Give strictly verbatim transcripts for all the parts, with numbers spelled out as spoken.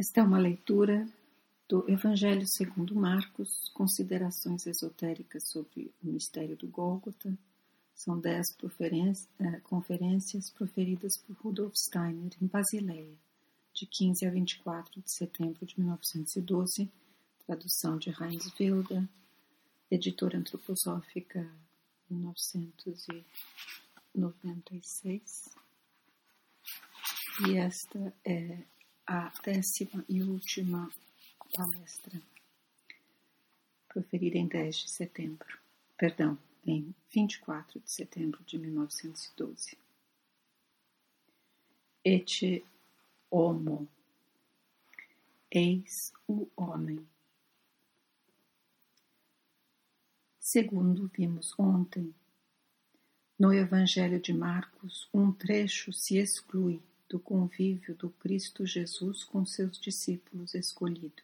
Esta é uma leitura do Evangelho segundo Marcos, considerações esotéricas sobre o mistério do Gólgota. São dez conferências proferidas por Rudolf Steiner em Basileia, de quinze a vinte e quatro de setembro de mil novecentos e doze, tradução de Heinz Wilder, editora antroposófica mil novecentos e noventa e seis. E esta é a décima e última palestra, proferida em dez de setembro, perdão, em vinte e quatro de setembro de mil novecentos e doze. Ecce homo, eis o homem. Segundo vimos ontem, no Evangelho de Marcos, um trecho se exclui do convívio do Cristo Jesus com seus discípulos escolhidos.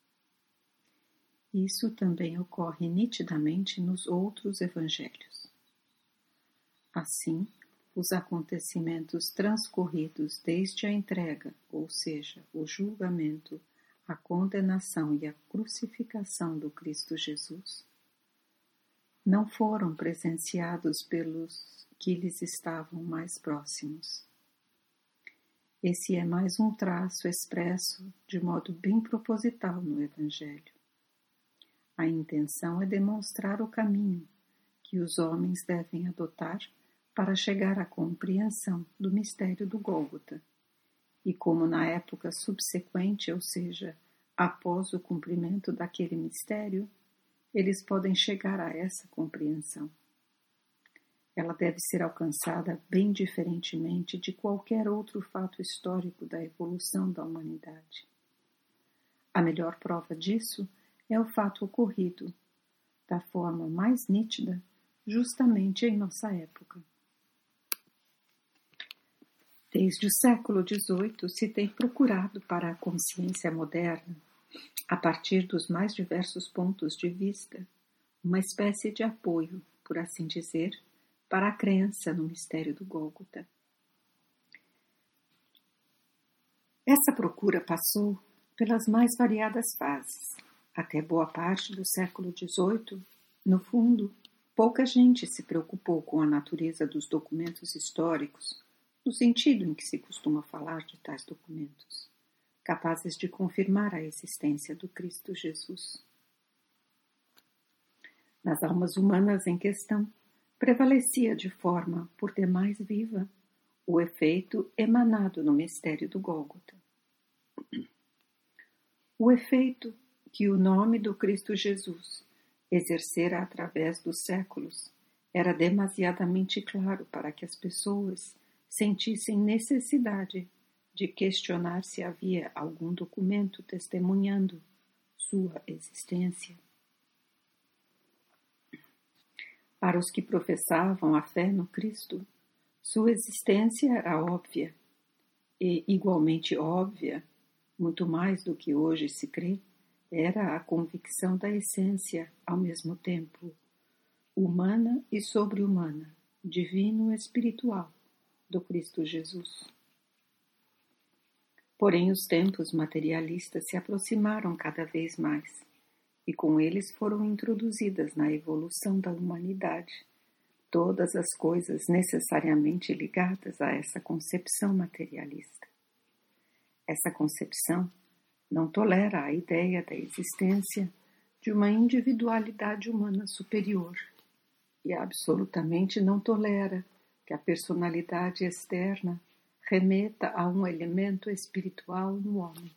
Isso também ocorre nitidamente nos outros evangelhos. Assim, os acontecimentos transcorridos desde a entrega, ou seja, o julgamento, a condenação e a crucificação do Cristo Jesus, não foram presenciados pelos que lhes estavam mais próximos. Esse é mais um traço expresso de modo bem proposital no Evangelho. A intenção é demonstrar o caminho que os homens devem adotar para chegar à compreensão do mistério do Gólgota, e como na época subsequente, ou seja, após o cumprimento daquele mistério, eles podem chegar a essa compreensão. Ela deve ser alcançada bem diferentemente de qualquer outro fato histórico da evolução da humanidade. A melhor prova disso é o fato ocorrido, da forma mais nítida, justamente em nossa época. Desde o século dezoito se tem procurado para a consciência moderna, a partir dos mais diversos pontos de vista, uma espécie de apoio, por assim dizer, para a crença no mistério do Gólgota. Essa procura passou pelas mais variadas fases. Até boa parte do século dezoito, no fundo, pouca gente se preocupou com a natureza dos documentos históricos, no sentido em que se costuma falar de tais documentos, capazes de confirmar a existência do Cristo Jesus. Nas almas humanas em questão, prevalecia de forma, por demais viva, o efeito emanado no mistério do Gólgota. O efeito que o nome do Cristo Jesus exercera através dos séculos era demasiadamente claro para que as pessoas sentissem necessidade de questionar se havia algum documento testemunhando sua existência. Para os que professavam a fé no Cristo, sua existência era óbvia, e igualmente óbvia, muito mais do que hoje se crê, era a convicção da essência, ao mesmo tempo, humana e sobre-humana, divino e espiritual, do Cristo Jesus. Porém, os tempos materialistas se aproximaram cada vez mais, e com eles foram introduzidas na evolução da humanidade todas as coisas necessariamente ligadas a essa concepção materialista. Essa concepção não tolera a ideia da existência de uma individualidade humana superior e absolutamente não tolera que a personalidade externa remeta a um elemento espiritual no homem.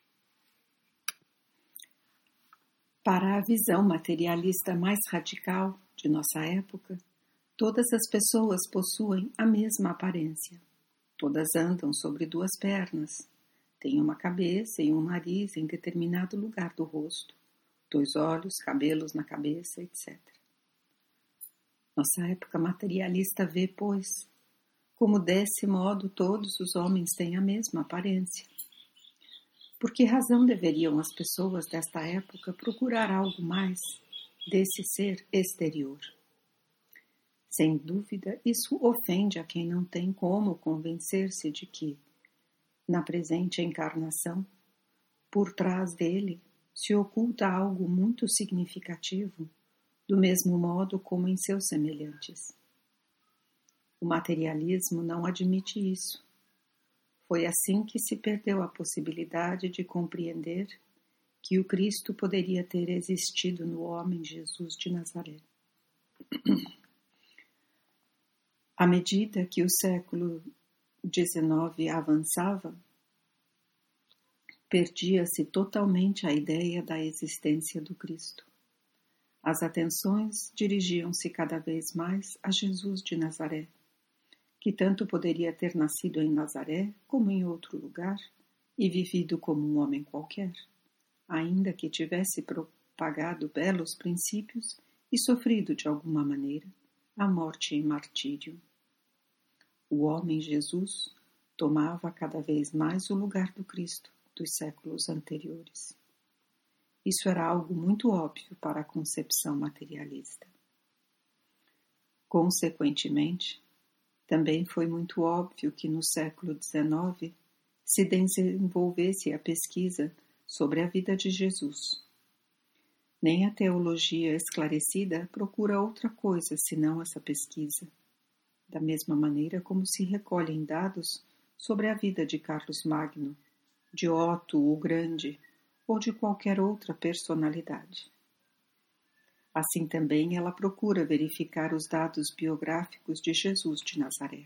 Para a visão materialista mais radical de nossa época, todas as pessoas possuem a mesma aparência. Todas andam sobre duas pernas, têm uma cabeça e um nariz em determinado lugar do rosto, dois olhos, cabelos na cabeça, etcétera. Nossa época materialista vê, pois, como desse modo todos os homens têm a mesma aparência. Por que razão deveriam as pessoas desta época procurar algo mais desse ser exterior? Sem dúvida, isso ofende a quem não tem como convencer-se de que, na presente encarnação, por trás dele se oculta algo muito significativo, do mesmo modo como em seus semelhantes. O materialismo não admite isso. Foi assim que se perdeu a possibilidade de compreender que o Cristo poderia ter existido no homem Jesus de Nazaré. À medida que o século dezenove avançava, perdia-se totalmente a ideia da existência do Cristo. As atenções dirigiam-se cada vez mais a Jesus de Nazaré, que tanto poderia ter nascido em Nazaré como em outro lugar e vivido como um homem qualquer, ainda que tivesse propagado belos princípios e sofrido de alguma maneira a morte e martírio. O homem Jesus tomava cada vez mais o lugar do Cristo dos séculos anteriores. Isso era algo muito óbvio para a concepção materialista. Consequentemente, também foi muito óbvio que no século dezenove se desenvolvesse a pesquisa sobre a vida de Jesus. Nem a teologia esclarecida procura outra coisa senão essa pesquisa, da mesma maneira como se recolhem dados sobre a vida de Carlos Magno, de Otto o Grande ou de qualquer outra personalidade. Assim também ela procura verificar os dados biográficos de Jesus de Nazaré.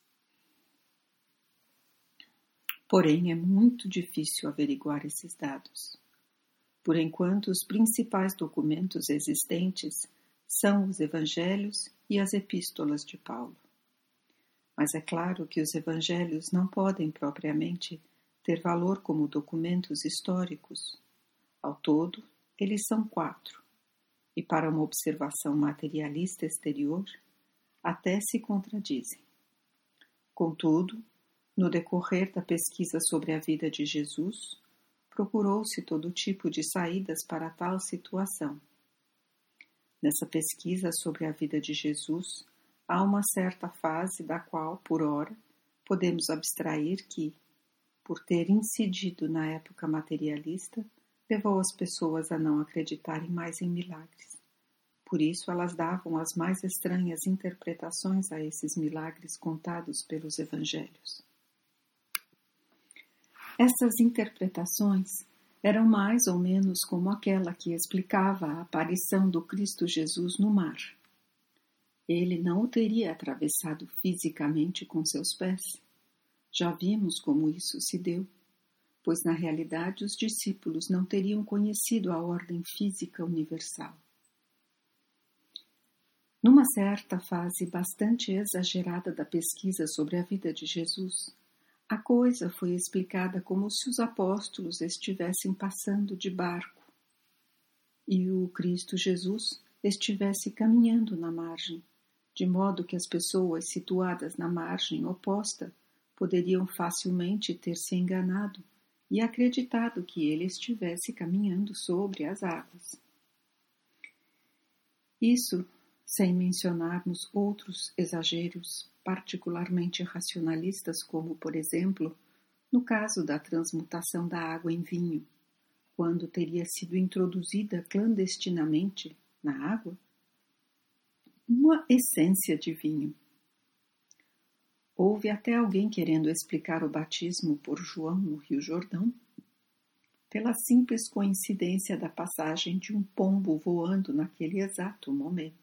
Porém, é muito difícil averiguar esses dados. Por enquanto, os principais documentos existentes são os Evangelhos e as Epístolas de Paulo. Mas é claro que os Evangelhos não podem propriamente ter valor como documentos históricos. Ao todo, eles são quatro, e para uma observação materialista exterior, até se contradizem. Contudo, no decorrer da pesquisa sobre a vida de Jesus, procurou-se todo tipo de saídas para tal situação. Nessa pesquisa sobre a vida de Jesus, há uma certa fase da qual, por ora, podemos abstrair que, por ter incidido na época materialista, levou as pessoas a não acreditarem mais em milagres. Por isso, elas davam as mais estranhas interpretações a esses milagres contados pelos evangelhos. Essas interpretações eram mais ou menos como aquela que explicava a aparição do Cristo Jesus no mar. Ele não o teria atravessado fisicamente com seus pés. Já vimos como isso se deu, pois na realidade os discípulos não teriam conhecido a ordem física universal. Numa certa fase bastante exagerada da pesquisa sobre a vida de Jesus, a coisa foi explicada como se os apóstolos estivessem passando de barco e o Cristo Jesus estivesse caminhando na margem, de modo que as pessoas situadas na margem oposta poderiam facilmente ter se enganado e acreditado que ele estivesse caminhando sobre as águas. Isso sem mencionarmos outros exageros particularmente racionalistas, como, por exemplo, no caso da transmutação da água em vinho, quando teria sido introduzida clandestinamente na água uma essência de vinho. Houve até alguém querendo explicar o batismo por João no Rio Jordão, pela simples coincidência da passagem de um pombo voando naquele exato momento.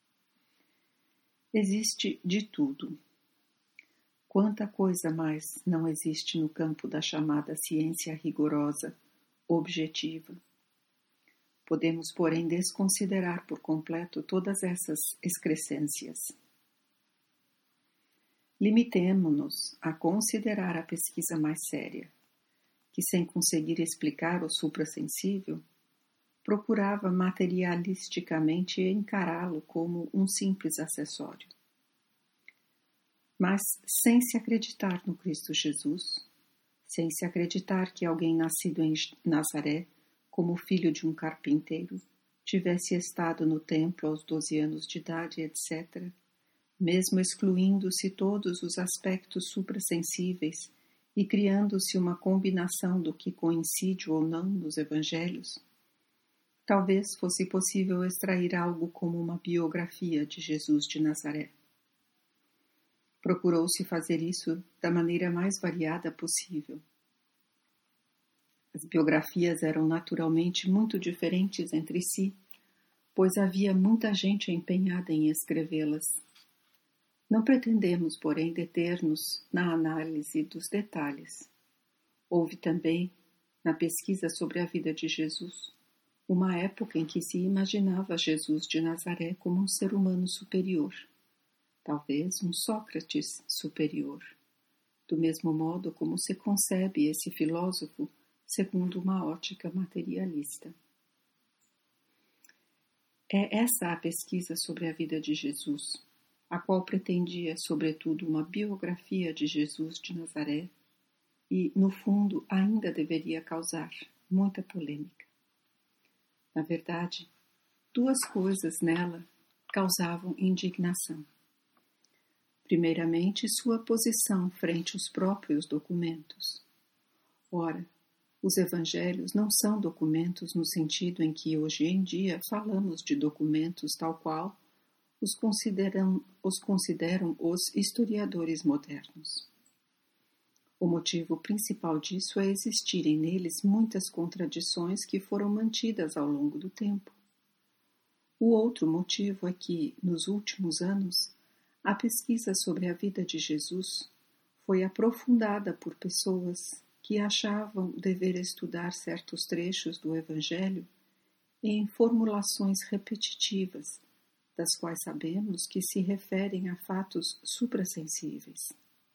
Existe de tudo. Quanta coisa mais não existe no campo da chamada ciência rigorosa, objetiva. Podemos, porém, desconsiderar por completo todas essas excrescências. Limitemo-nos a considerar a pesquisa mais séria, que, sem conseguir explicar o suprassensível, procurava materialisticamente encará-lo como um simples acessório. Mas, sem se acreditar no Cristo Jesus, sem se acreditar que alguém nascido em Nazaré, como filho de um carpinteiro, tivesse estado no templo aos doze anos de idade, etcétera, mesmo excluindo-se todos os aspectos suprassensíveis e criando-se uma combinação do que coincide ou não nos evangelhos, talvez fosse possível extrair algo como uma biografia de Jesus de Nazaré. Procurou-se fazer isso da maneira mais variada possível. As biografias eram naturalmente muito diferentes entre si, pois havia muita gente empenhada em escrevê-las. Não pretendemos, porém, deter-nos na análise dos detalhes. Houve também, na pesquisa sobre a vida de Jesus, uma época em que se imaginava Jesus de Nazaré como um ser humano superior, talvez um Sócrates superior, do mesmo modo como se concebe esse filósofo segundo uma ótica materialista. É essa a pesquisa sobre a vida de Jesus, a qual pretendia, sobretudo, uma biografia de Jesus de Nazaré e, no fundo, ainda deveria causar muita polêmica. Na verdade, duas coisas nela causavam indignação. Primeiramente, sua posição frente aos próprios documentos. Ora, os evangelhos não são documentos no sentido em que hoje em dia falamos de documentos tal qual os consideram os, consideram os historiadores modernos. O motivo principal disso é existirem neles muitas contradições que foram mantidas ao longo do tempo. O outro motivo é que, nos últimos anos, a pesquisa sobre a vida de Jesus foi aprofundada por pessoas que achavam dever estudar certos trechos do Evangelho em formulações repetitivas, das quais sabemos que se referem a fatos suprassensíveis.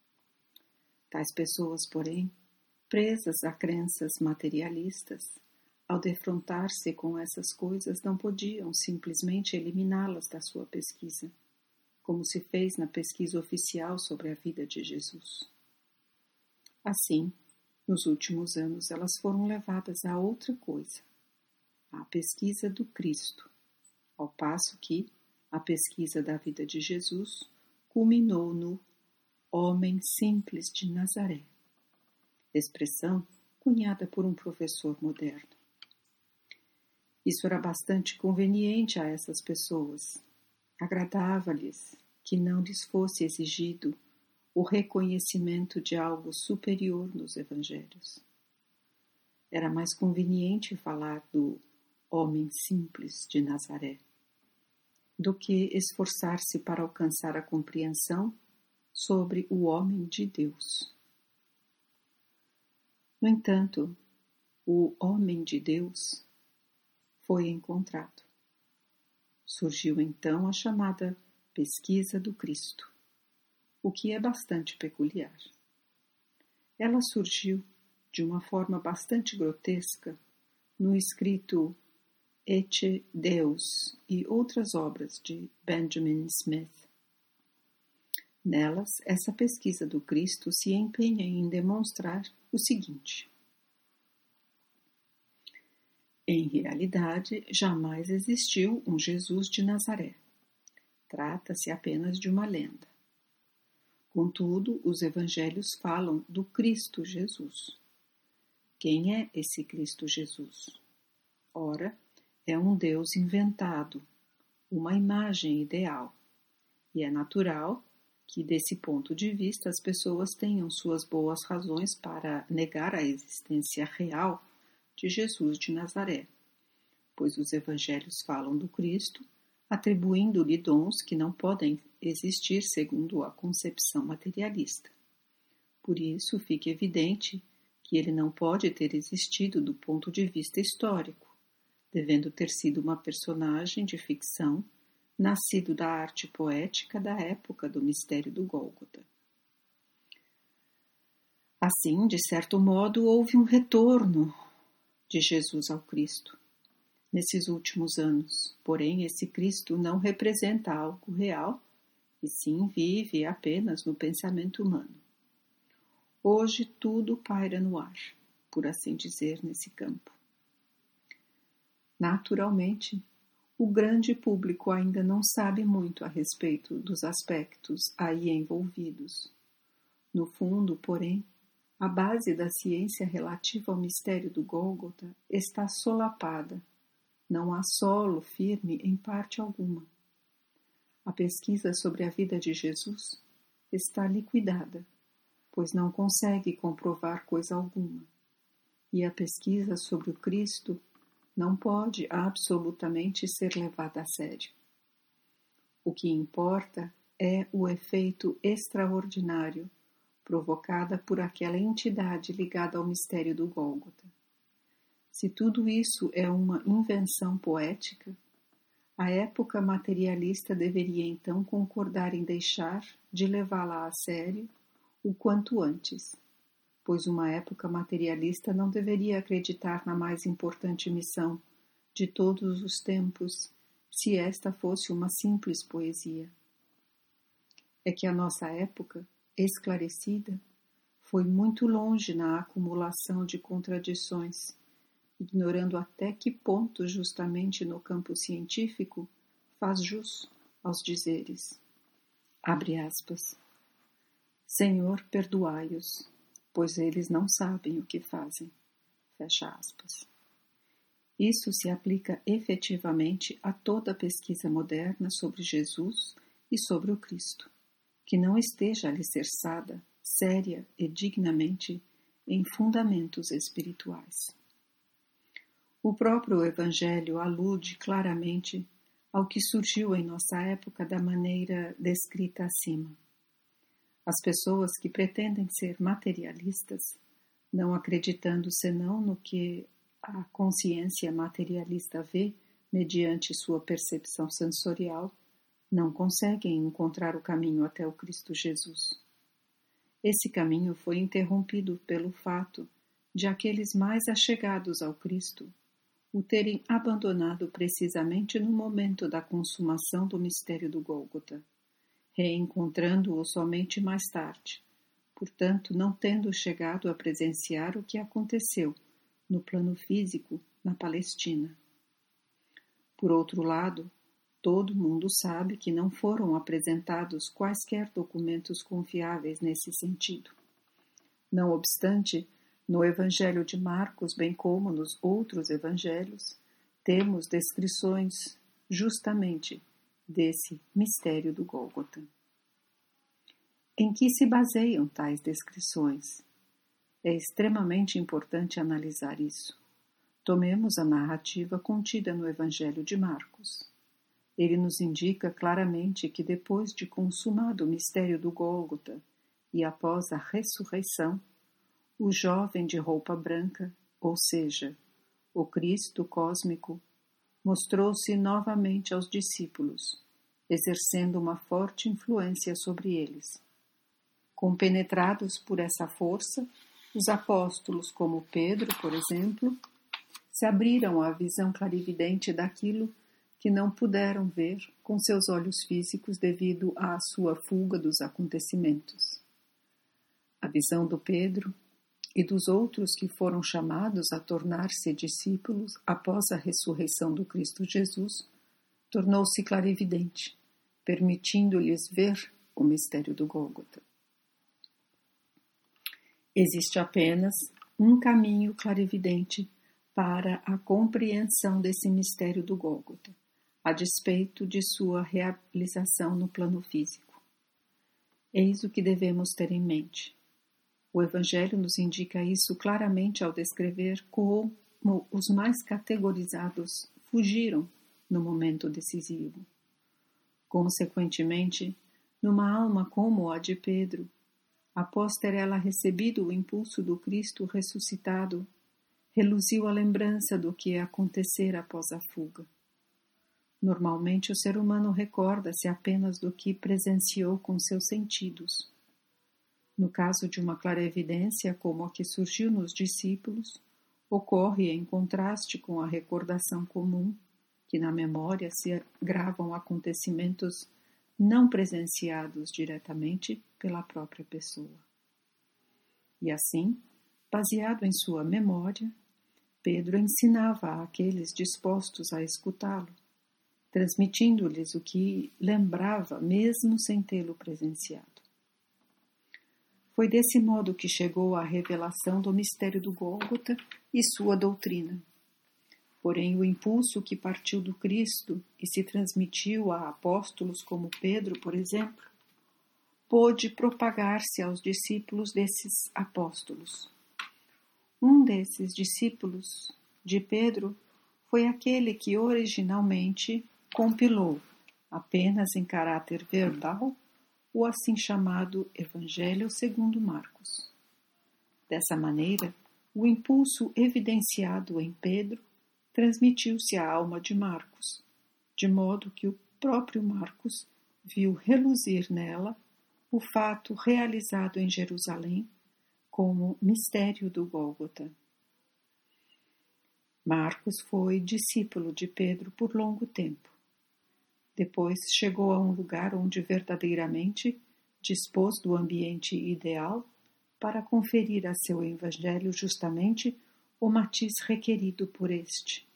Tais pessoas, porém, presas a crenças materialistas, ao defrontar-se com essas coisas, não podiam simplesmente eliminá-las da sua pesquisa, como se fez na pesquisa oficial sobre a vida de Jesus. Assim, nos últimos anos, elas foram levadas a outra coisa, a pesquisa do Cristo, ao passo que a pesquisa da vida de Jesus culminou no homem simples de Nazaré, expressão cunhada por um professor moderno. Isso era bastante conveniente a essas pessoas. Agradava-lhes que não lhes fosse exigido o reconhecimento de algo superior nos evangelhos. Era mais conveniente falar do homem simples de Nazaré do que esforçar-se para alcançar a compreensão sobre o homem de Deus. No entanto, o homem de Deus foi encontrado. Surgiu então a chamada pesquisa do Cristo, o que é bastante peculiar. Ela surgiu de uma forma bastante grotesca no escrito Ecce Deus e outras obras de Benjamin Smith. Nelas, essa pesquisa do Cristo se empenha em demonstrar o seguinte: em realidade, jamais existiu um Jesus de Nazaré. Trata-se apenas de uma lenda. Contudo, os evangelhos falam do Cristo Jesus. Quem é esse Cristo Jesus? Ora, é um Deus inventado, uma imagem ideal. E é natural que, desse ponto de vista, as pessoas tenham suas boas razões para negar a existência real de Jesus de Nazaré, pois os evangelhos falam do Cristo, atribuindo-lhe dons que não podem existir segundo a concepção materialista. Por isso, fica evidente que ele não pode ter existido do ponto de vista histórico, devendo ter sido uma personagem de ficção, nascido da arte poética da época do mistério do Gólgota. Assim, de certo modo, houve um retorno de Jesus ao Cristo nesses últimos anos. Porém, esse Cristo não representa algo real, e sim vive apenas no pensamento humano. Hoje tudo paira no ar, por assim dizer, nesse campo. Naturalmente, o grande público ainda não sabe muito a respeito dos aspectos aí envolvidos. No fundo, porém, A base da ciência relativa ao mistério do Gólgota está solapada, não há solo firme em parte alguma. A pesquisa sobre a vida de Jesus está liquidada, pois não consegue comprovar coisa alguma, e a pesquisa sobre o Cristo não pode absolutamente ser levada a sério. O que importa é o efeito extraordinário provocada por aquela entidade ligada ao mistério do Gólgota. Se tudo isso é uma invenção poética, a época materialista deveria então concordar em deixar de levá-la a sério o quanto antes, pois uma época materialista não deveria acreditar na mais importante missão de todos os tempos, se esta fosse uma simples poesia. É que a nossa época, esclarecida, foi muito longe na acumulação de contradições, ignorando até que ponto justamente no campo científico faz jus aos dizeres. Abre aspas. Senhor, perdoai-os, pois eles não sabem o que fazem. Fecha aspas. Isso se aplica efetivamente a toda a pesquisa moderna sobre Jesus e sobre o Cristo, que não esteja alicerçada, séria e dignamente em fundamentos espirituais. O próprio Evangelho alude claramente ao que surgiu em nossa época da maneira descrita acima. As pessoas que pretendem ser materialistas, não acreditando senão no que a consciência materialista vê mediante sua percepção sensorial, não conseguem encontrar o caminho até o Cristo Jesus. Esse caminho foi interrompido pelo fato de aqueles mais achegados ao Cristo o terem abandonado precisamente no momento da consumação do mistério do Gólgota, reencontrando-o somente mais tarde, portanto não tendo chegado a presenciar o que aconteceu no plano físico na Palestina. Por outro lado, todo mundo sabe que não foram apresentados quaisquer documentos confiáveis nesse sentido. Não obstante, no Evangelho de Marcos, bem como nos outros evangelhos, temos descrições justamente desse mistério do Gólgota. Em que se baseiam tais descrições? É extremamente importante analisar isso. Tomemos a narrativa contida no Evangelho de Marcos. Ele nos indica claramente que depois de consumado o mistério do Gólgota e após a ressurreição, o jovem de roupa branca, ou seja, o Cristo cósmico, mostrou-se novamente aos discípulos, exercendo uma forte influência sobre eles. Compenetrados por essa força, os apóstolos, como Pedro, por exemplo, se abriram à visão clarividente daquilo que não puderam ver com seus olhos físicos devido à sua fuga dos acontecimentos. A visão do Pedro e dos outros que foram chamados a tornar-se discípulos após a ressurreição do Cristo Jesus tornou-se clarividente, permitindo-lhes ver o mistério do Gólgota. Existe apenas um caminho clarividente para a compreensão desse mistério do Gólgota, a despeito de sua realização no plano físico. Eis o que devemos ter em mente. O Evangelho nos indica isso claramente ao descrever como os mais categorizados fugiram no momento decisivo. Consequentemente, numa alma como a de Pedro, após ter ela recebido o impulso do Cristo ressuscitado, reluziu a lembrança do que acontecera após a fuga. Normalmente o ser humano recorda-se apenas do que presenciou com seus sentidos. No caso de uma clarevidência como a que surgiu nos discípulos, ocorre em contraste com a recordação comum, que na memória se gravam acontecimentos não presenciados diretamente pela própria pessoa. E assim, baseado em sua memória, Pedro ensinava àqueles dispostos a escutá-lo, transmitindo-lhes o que lembrava mesmo sem tê-lo presenciado. Foi desse modo que chegou à revelação do mistério do Gólgota e sua doutrina. Porém, o impulso que partiu do Cristo e se transmitiu a apóstolos como Pedro, por exemplo, pôde propagar-se aos discípulos desses apóstolos. Um desses discípulos de Pedro foi aquele que originalmente compilou, apenas em caráter verbal, o assim chamado Evangelho segundo Marcos. Dessa maneira, o impulso evidenciado em Pedro transmitiu-se à alma de Marcos, de modo que o próprio Marcos viu reluzir nela o fato realizado em Jerusalém como mistério do Gólgota. Marcos foi discípulo de Pedro por longo tempo. Depois chegou a um lugar onde verdadeiramente dispôs do ambiente ideal para conferir a seu evangelho justamente o matiz requerido por este.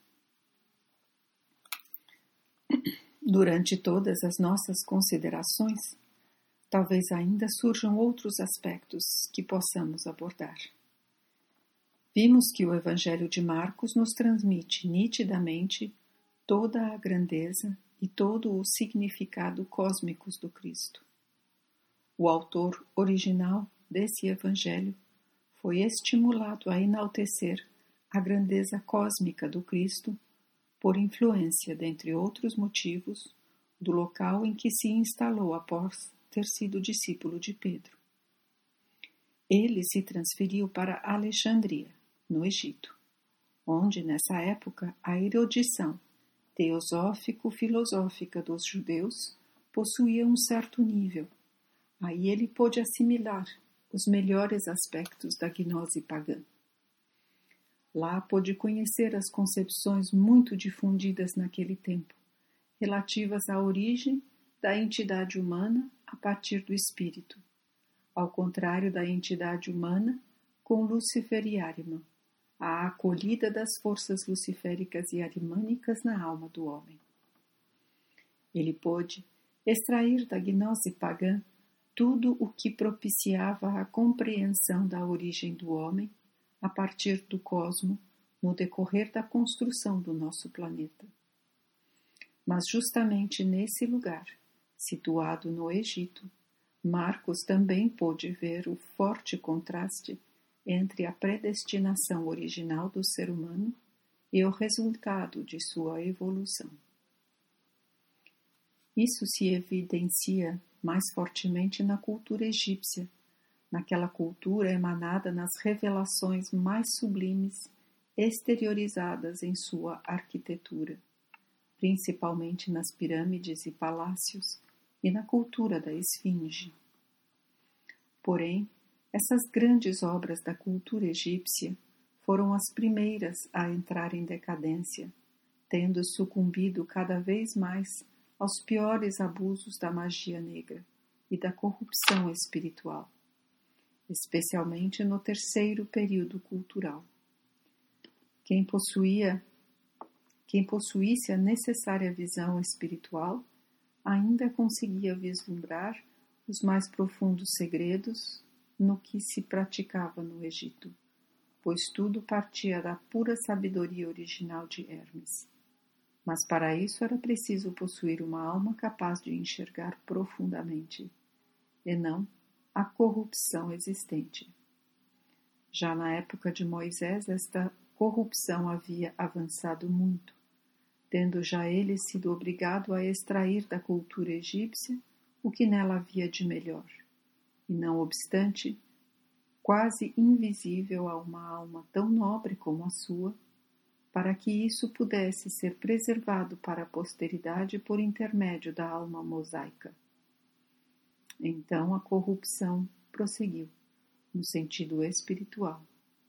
Durante todas as nossas considerações, talvez ainda surjam outros aspectos que possamos abordar. Vimos que o Evangelho de Marcos nos transmite nitidamente toda a grandeza e todo o significado cósmicos do Cristo. O autor original desse Evangelho foi estimulado a enaltecer a grandeza cósmica do Cristo por influência, dentre outros motivos, do local em que se instalou após ter sido discípulo de Pedro. Ele se transferiu para Alexandria, no Egito, onde, nessa época, a erudição teosófico-filosófica dos judeus possuía um certo nível. Aí ele pôde assimilar os melhores aspectos da gnose pagã. Lá pôde conhecer as concepções muito difundidas naquele tempo, relativas à origem da entidade humana a partir do espírito, ao contrário da entidade humana com Lúcifer e Ahriman, a acolhida das forças luciféricas e arimânicas na alma do homem. Ele pôde extrair da gnose pagã tudo o que propiciava a compreensão da origem do homem a partir do cosmo no decorrer da construção do nosso planeta. Mas justamente nesse lugar, situado no Egito, Marcos também pôde ver o forte contraste entre a predestinação original do ser humano e o resultado de sua evolução. Isso se evidencia mais fortemente na cultura egípcia, naquela cultura emanada nas revelações mais sublimes exteriorizadas em sua arquitetura, principalmente nas pirâmides e palácios e na cultura da esfinge. Porém, essas grandes obras da cultura egípcia foram as primeiras a entrar em decadência, tendo sucumbido cada vez mais aos piores abusos da magia negra e da corrupção espiritual, especialmente no terceiro período cultural. Quem possuía, quem possuísse a necessária visão espiritual ainda conseguia vislumbrar os mais profundos segredos no que se praticava no Egito, pois tudo partia da pura sabedoria original de Hermes. Mas para isso era preciso possuir uma alma capaz de enxergar profundamente, e não a corrupção existente. Já na época de Moisés, esta corrupção havia avançado muito, tendo já ele sido obrigado a extrair da cultura egípcia o que nela havia de melhor, e não obstante, quase invisível a uma alma tão nobre como a sua, para que isso pudesse ser preservado para a posteridade por intermédio da alma mosaica. Então a corrupção prosseguiu, no sentido espiritual.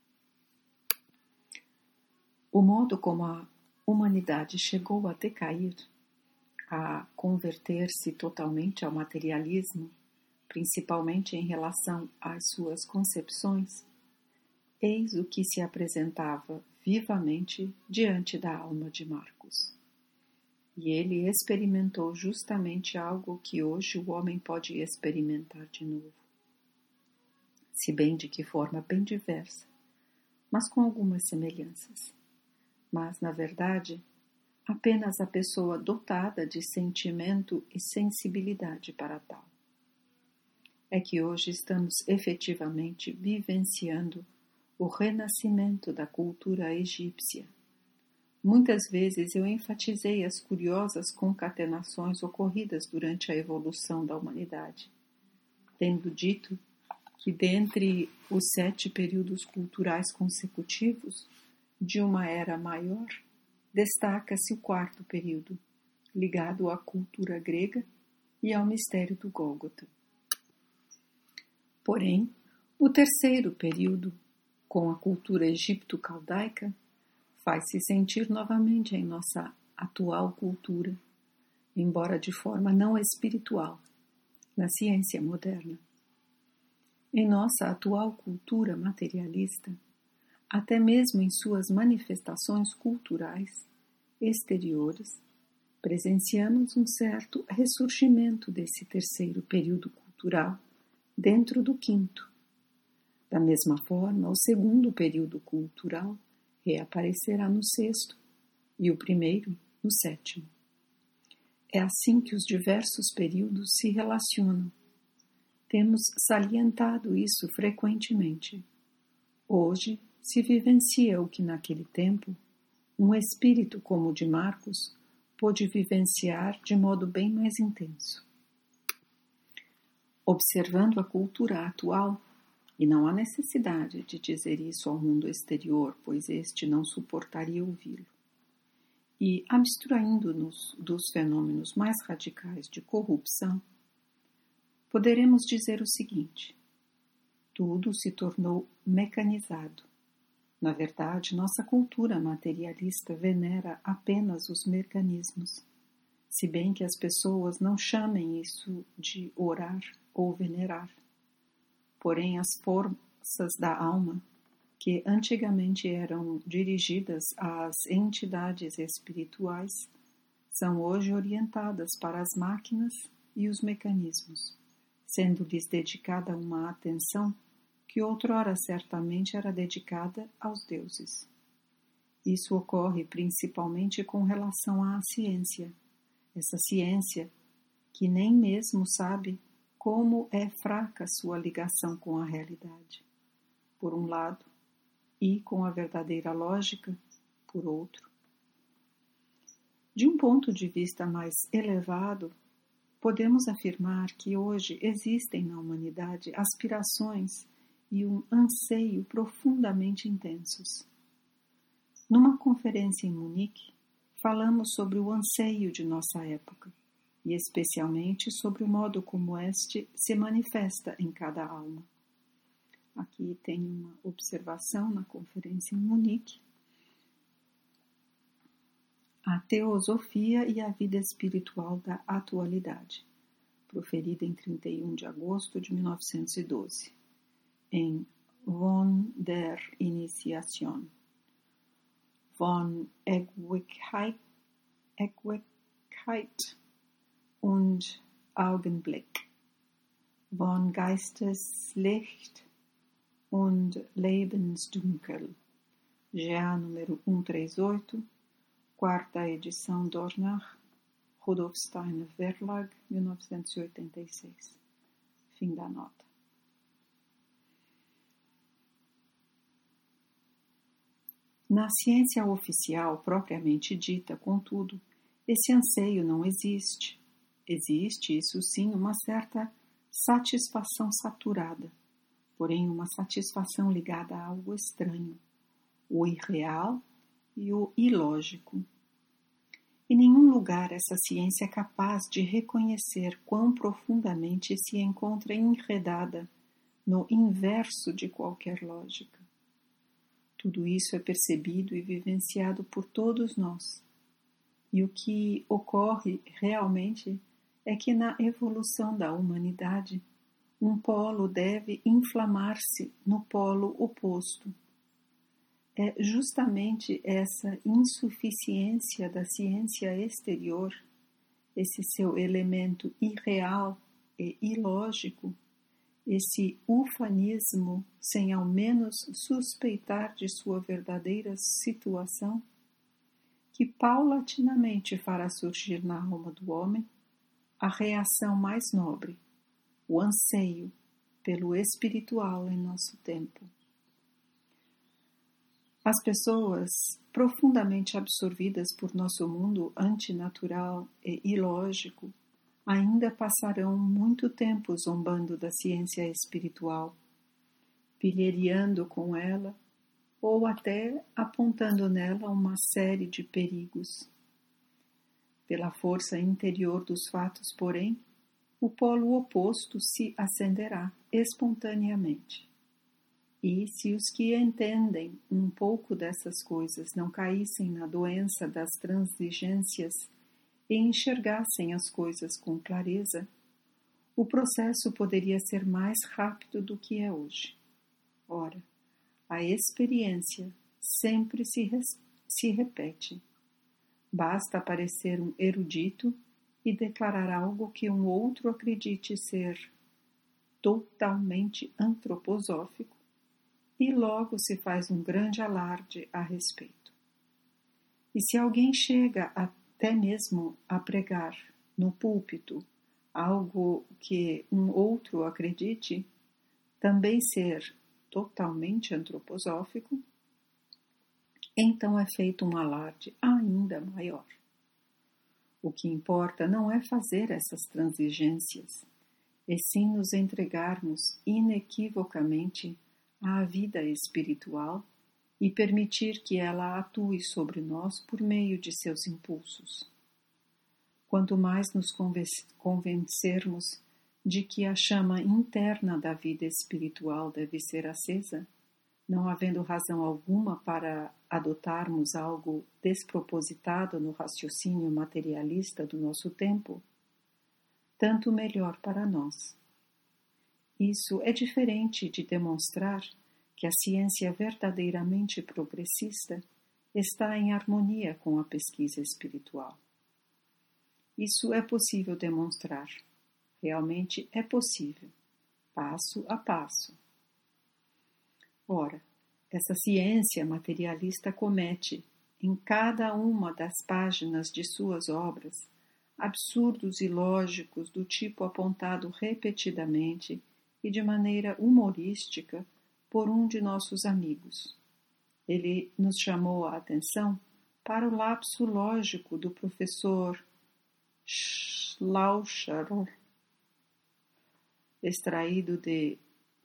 O modo como a humanidade chegou a decair, a converter-se totalmente ao materialismo, principalmente em relação às suas concepções, eis o que se apresentava vivamente diante da alma de Marcos. E ele experimentou justamente algo que hoje o homem pode experimentar de novo. se bem de que forma bem diversa, mas com algumas semelhanças. Mas, na verdade, apenas a pessoa dotada de sentimento e sensibilidade para tal. É que hoje estamos efetivamente vivenciando o renascimento da cultura egípcia. Muitas vezes eu enfatizei as curiosas concatenações ocorridas durante a evolução da humanidade, tendo dito que dentre os sete períodos culturais consecutivos de uma era maior, destaca-se o quarto período, ligado à cultura grega e ao mistério do Gólgota. Porém, o terceiro período, com a cultura egipto-caldaica, faz-se sentir novamente em nossa atual cultura, embora de forma não espiritual, na ciência moderna. Em nossa atual cultura materialista, até mesmo em suas manifestações culturais exteriores, presenciamos um certo ressurgimento desse terceiro período cultural dentro do quinto. Da mesma forma, o segundo período cultural reaparecerá no sexto e o primeiro no sétimo. É assim que os diversos períodos se relacionam. Temos salientado isso frequentemente. Hoje se vivencia o que naquele tempo um espírito como o de Marcos pôde vivenciar de modo bem mais intenso. Observando a cultura atual, e não há necessidade de dizer isso ao mundo exterior, pois este não suportaria ouvi-lo. E, abstraindo-nos dos fenômenos mais radicais de corrupção, poderemos dizer o seguinte: tudo se tornou mecanizado. Na verdade, nossa cultura materialista venera apenas os mecanismos, se bem que as pessoas não chamem isso de orar ou venerar. Porém, as forças da alma, que antigamente eram dirigidas às entidades espirituais, são hoje orientadas para as máquinas e os mecanismos, sendo-lhes dedicada uma atenção que outrora certamente era dedicada aos deuses. Isso ocorre principalmente com relação à ciência, essa ciência que nem mesmo sabe como é fraca sua ligação com a realidade, por um lado, e com a verdadeira lógica, por outro. De um ponto de vista mais elevado, podemos afirmar que hoje existem na humanidade aspirações e um anseio profundamente intensos. Numa conferência em Munique, falamos sobre o anseio de nossa época, e especialmente sobre o modo como este se manifesta em cada alma. Aqui tem uma observação na conferência em Munique. A Teosofia e a Vida Espiritual da Atualidade, proferida em trinta e um de agosto de mil novecentos e doze, em Von der Initiation, von Ewigkeit, Ewigkeit und Augenblick, von Geisteslicht und Lebensdunkel, G A número cento e trinta e oito, quarta edição Dornach, Rudolf Steiner Verlag, mil novecentos e oitenta e seis. Fim da nota. Na ciência oficial propriamente dita, contudo, esse anseio não existe. Existe, isso sim, uma certa satisfação saturada, porém uma satisfação ligada a algo estranho, o irreal e o ilógico. Em nenhum lugar essa ciência é capaz de reconhecer quão profundamente se encontra enredada no inverso de qualquer lógica. Tudo isso é percebido e vivenciado por todos nós. E o que ocorre realmente é que na evolução da humanidade, um polo deve inflamar-se no polo oposto. É justamente essa insuficiência da ciência exterior, esse seu elemento irreal e ilógico, esse ufanismo sem ao menos suspeitar de sua verdadeira situação, que paulatinamente fará surgir na alma do homem a reação mais nobre, o anseio pelo espiritual em nosso tempo. As pessoas profundamente absorvidas por nosso mundo antinatural e ilógico ainda passarão muito tempo zombando da ciência espiritual, pilheriando com ela ou até apontando nela uma série de perigos. Pela força interior dos fatos, porém, o polo oposto se acenderá espontaneamente. E se os que entendem um pouco dessas coisas não caíssem na doença das transigências e enxergassem as coisas com clareza, o processo poderia ser mais rápido do que é hoje. Ora, a experiência sempre se, res- se repete. Basta aparecer um erudito e declarar algo que um outro acredite ser totalmente antroposófico, e logo se faz um grande alarde a respeito. E se alguém chega até mesmo a pregar no púlpito algo que um outro acredite também ser totalmente antroposófico, então é feito um alarde ainda maior. O que importa não é fazer essas transigências, e sim nos entregarmos inequivocamente à vida espiritual e permitir que ela atue sobre nós por meio de seus impulsos. Quanto mais nos convencermos de que a chama interna da vida espiritual deve ser acesa, não havendo razão alguma para adotarmos algo despropositado no raciocínio materialista do nosso tempo, tanto melhor para nós. Isso é diferente de demonstrar que a ciência verdadeiramente progressista está em harmonia com a pesquisa espiritual. Isso é possível demonstrar. Realmente é possível, passo a passo. Ora, essa ciência materialista comete, em cada uma das páginas de suas obras, absurdos ilógicos do tipo apontado repetidamente e de maneira humorística por um de nossos amigos. Ele nos chamou a atenção para o lapso lógico do professor Schlaucher, extraído de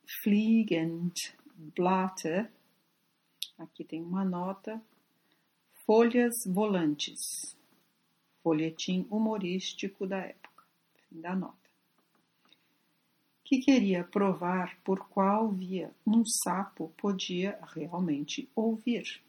Fliegendblätter, aqui tem uma nota, Folhas Volantes, folhetim humorístico da época, fim da nota, que queria provar por qual via um sapo podia realmente ouvir.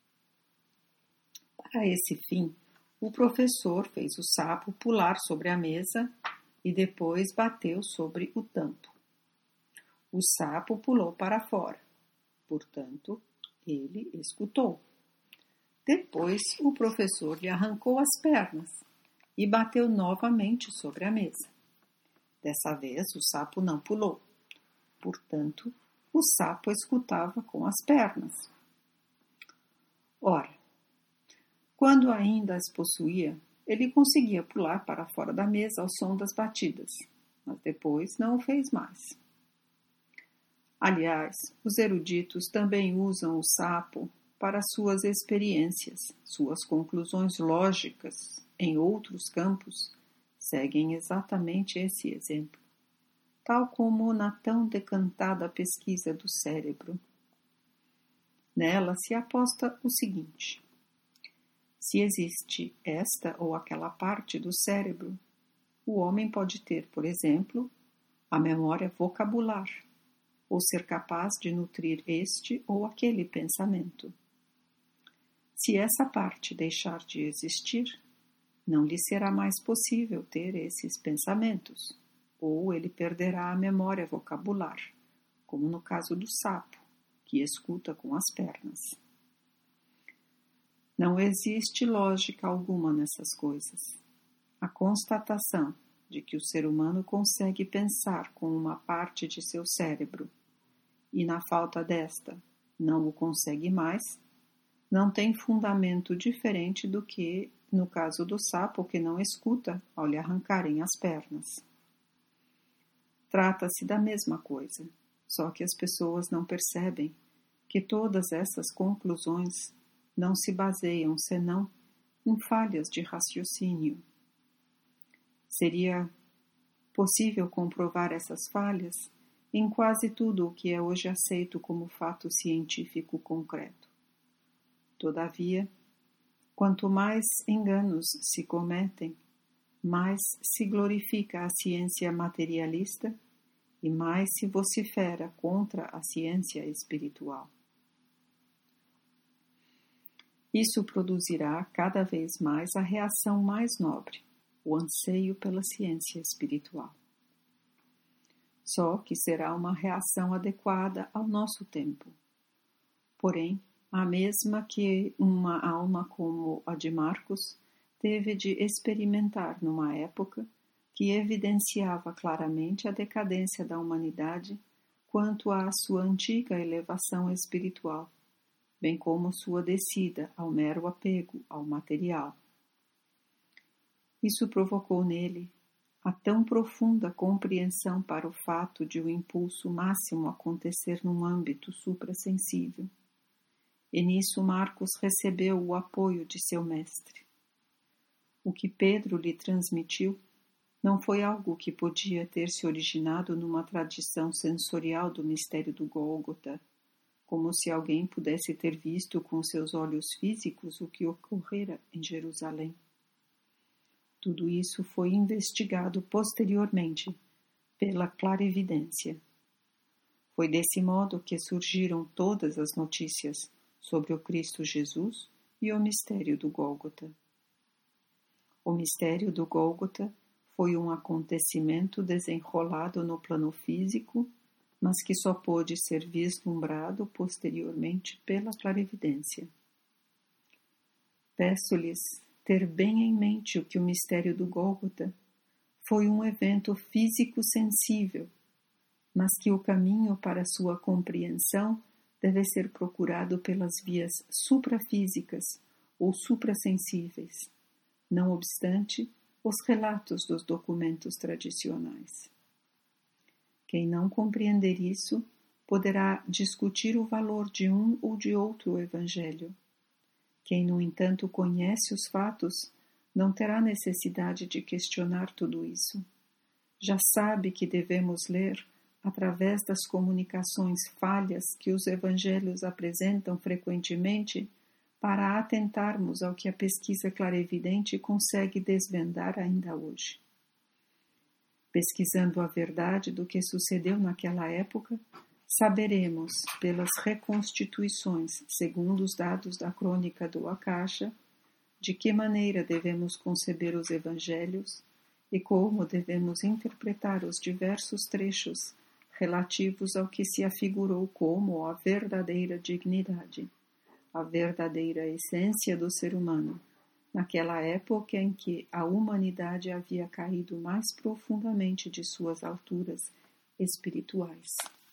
Para esse fim, o professor fez o sapo pular sobre a mesa e depois bateu sobre o tampo. O sapo pulou para fora, portanto, ele escutou. Depois, o professor lhe arrancou as pernas e bateu novamente sobre a mesa. Dessa vez, o sapo não pulou. Portanto, o sapo escutava com as pernas. Ora, quando ainda as possuía, ele conseguia pular para fora da mesa ao som das batidas, mas depois não o fez mais. Aliás, os eruditos também usam o sapo para suas experiências, suas conclusões lógicas em outros campos seguem exatamente esse exemplo, tal como na tão decantada pesquisa do cérebro. Nela se aposta o seguinte: se existe esta ou aquela parte do cérebro, o homem pode ter, por exemplo, a memória vocabular, ou ser capaz de nutrir este ou aquele pensamento. Se essa parte deixar de existir, não lhe será mais possível ter esses pensamentos, ou ele perderá a memória vocabular, como no caso do sapo, que escuta com as pernas. Não existe lógica alguma nessas coisas. A constatação de que o ser humano consegue pensar com uma parte de seu cérebro e, na falta desta, não o consegue mais, não tem fundamento diferente do que no caso do sapo que não escuta ao lhe arrancarem as pernas. Trata-se da mesma coisa, só que as pessoas não percebem que todas essas conclusões não se baseiam senão em falhas de raciocínio. Seria possível comprovar essas falhas em quase tudo o que é hoje aceito como fato científico concreto. Todavia, quanto mais enganos se cometem, mais se glorifica a ciência materialista e mais se vocifera contra a ciência espiritual. Isso produzirá cada vez mais a reação mais nobre, o anseio pela ciência espiritual. Só que será uma reação adequada ao nosso tempo. Porém, a mesma que uma alma como a de Marcos teve de experimentar numa época que evidenciava claramente a decadência da humanidade quanto à sua antiga elevação espiritual, bem como sua descida ao mero apego ao material. Isso provocou nele a tão profunda compreensão para o fato de o impulso máximo acontecer num âmbito suprassensível. E nisso Marcos recebeu o apoio de seu mestre. O que Pedro lhe transmitiu não foi algo que podia ter se originado numa tradição sensorial do mistério do Gólgota, como se alguém pudesse ter visto com seus olhos físicos o que ocorrera em Jerusalém. Tudo isso foi investigado posteriormente pela clarividência. Foi desse modo que surgiram todas as notícias sobre o Cristo Jesus e o mistério do Gólgota. O mistério do Gólgota foi um acontecimento desenrolado no plano físico, mas que só pôde ser vislumbrado posteriormente pela clarividência. Peço-lhes ter bem em mente o que o mistério do Gólgota foi um evento físico sensível, mas que o caminho para sua compreensão deve ser procurado pelas vias suprafísicas ou suprassensíveis, não obstante os relatos dos documentos tradicionais. Quem não compreender isso poderá discutir o valor de um ou de outro evangelho. Quem, no entanto, conhece os fatos, não terá necessidade de questionar tudo isso. Já sabe que devemos ler, através das comunicações falhas que os evangelhos apresentam frequentemente, para atentarmos ao que a pesquisa clarividente consegue desvendar ainda hoje. Pesquisando a verdade do que sucedeu naquela época, saberemos, pelas reconstituições segundo os dados da crônica do Akasha, de que maneira devemos conceber os evangelhos e como devemos interpretar os diversos trechos relativos ao que se afigurou como a verdadeira dignidade, a verdadeira essência do ser humano, naquela época em que a humanidade havia caído mais profundamente de suas alturas espirituais.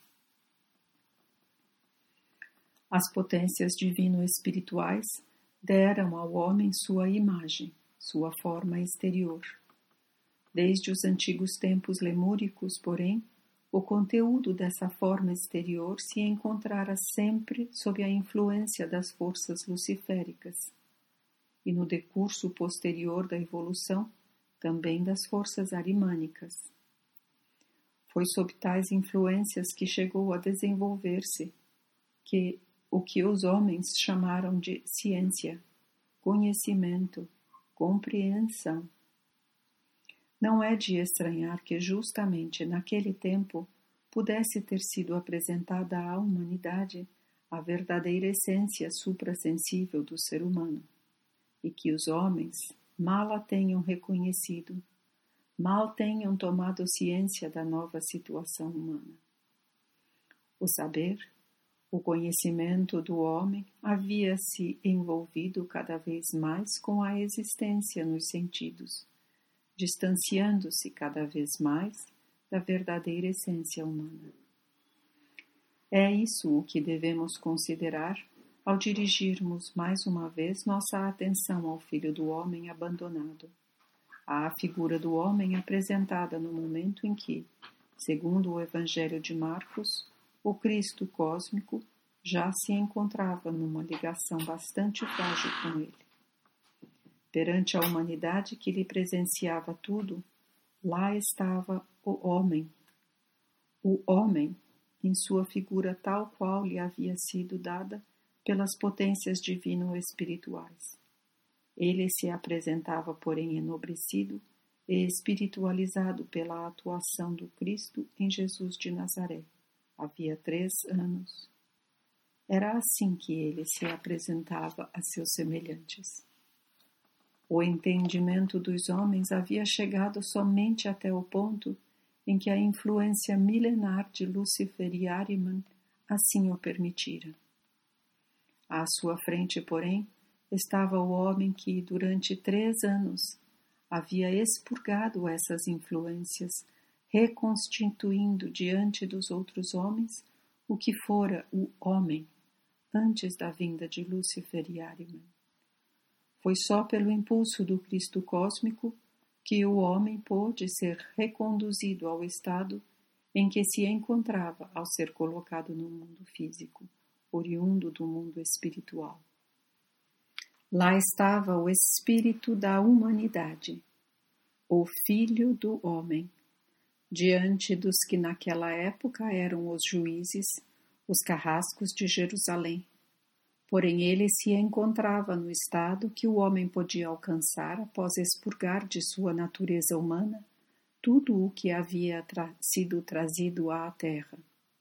As potências divino-espirituais deram ao homem sua imagem, sua forma exterior. Desde os antigos tempos lemúricos, porém, o conteúdo dessa forma exterior se encontrara sempre sob a influência das forças luciféricas, e no decurso posterior da evolução, também das forças arimânicas. Foi sob tais influências que chegou a desenvolver-se que o que os homens chamaram de ciência, conhecimento, compreensão. Não é de estranhar que justamente naquele tempo pudesse ter sido apresentada à humanidade a verdadeira essência suprassensível do ser humano, e que os homens mal a tenham reconhecido, mal tenham tomado ciência da nova situação humana. O saber, o conhecimento do homem havia se envolvido cada vez mais com a existência nos sentidos, distanciando-se cada vez mais da verdadeira essência humana. É isso o que devemos considerar ao dirigirmos mais uma vez nossa atenção ao Filho do Homem abandonado, à figura do homem apresentada no momento em que, segundo o Evangelho de Marcos, o Cristo cósmico já se encontrava numa ligação bastante frágil com ele. Perante a humanidade que lhe presenciava tudo, lá estava o homem. O homem, em sua figura tal qual lhe havia sido dada pelas potências divino-espirituais. Ele se apresentava, porém, enobrecido e espiritualizado pela atuação do Cristo em Jesus de Nazaré. Havia três anos. Era assim que ele se apresentava a seus semelhantes. O entendimento dos homens havia chegado somente até o ponto em que a influência milenar de Lúcifer e Ahriman assim o permitira. À sua frente, porém, estava o homem que, durante três anos, havia expurgado essas influências, reconstituindo diante dos outros homens o que fora o homem antes da vinda de Lúcifer e Ahriman. Foi só pelo impulso do Cristo cósmico que o homem pôde ser reconduzido ao estado em que se encontrava ao ser colocado no mundo físico, oriundo do mundo espiritual. Lá estava o espírito da humanidade, o Filho do Homem, diante dos que naquela época eram os juízes, os carrascos de Jerusalém. Porém, ele se encontrava no estado que o homem podia alcançar após expurgar de sua natureza humana tudo o que havia tra- sido trazido à terra.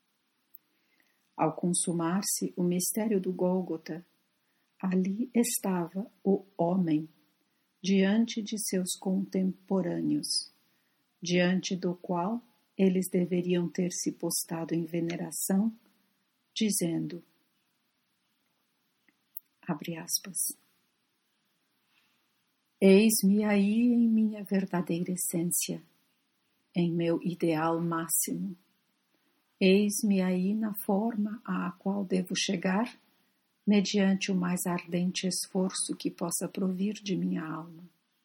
Ao consumar-se o mistério do Gólgota, ali estava o homem, diante de seus contemporâneos, diante do qual eles deveriam ter se postado em veneração, dizendo, abre aspas, eis-me aí em minha verdadeira essência, em meu ideal máximo. Eis-me aí na forma à qual devo chegar, mediante o mais ardente esforço que possa provir de minha alma.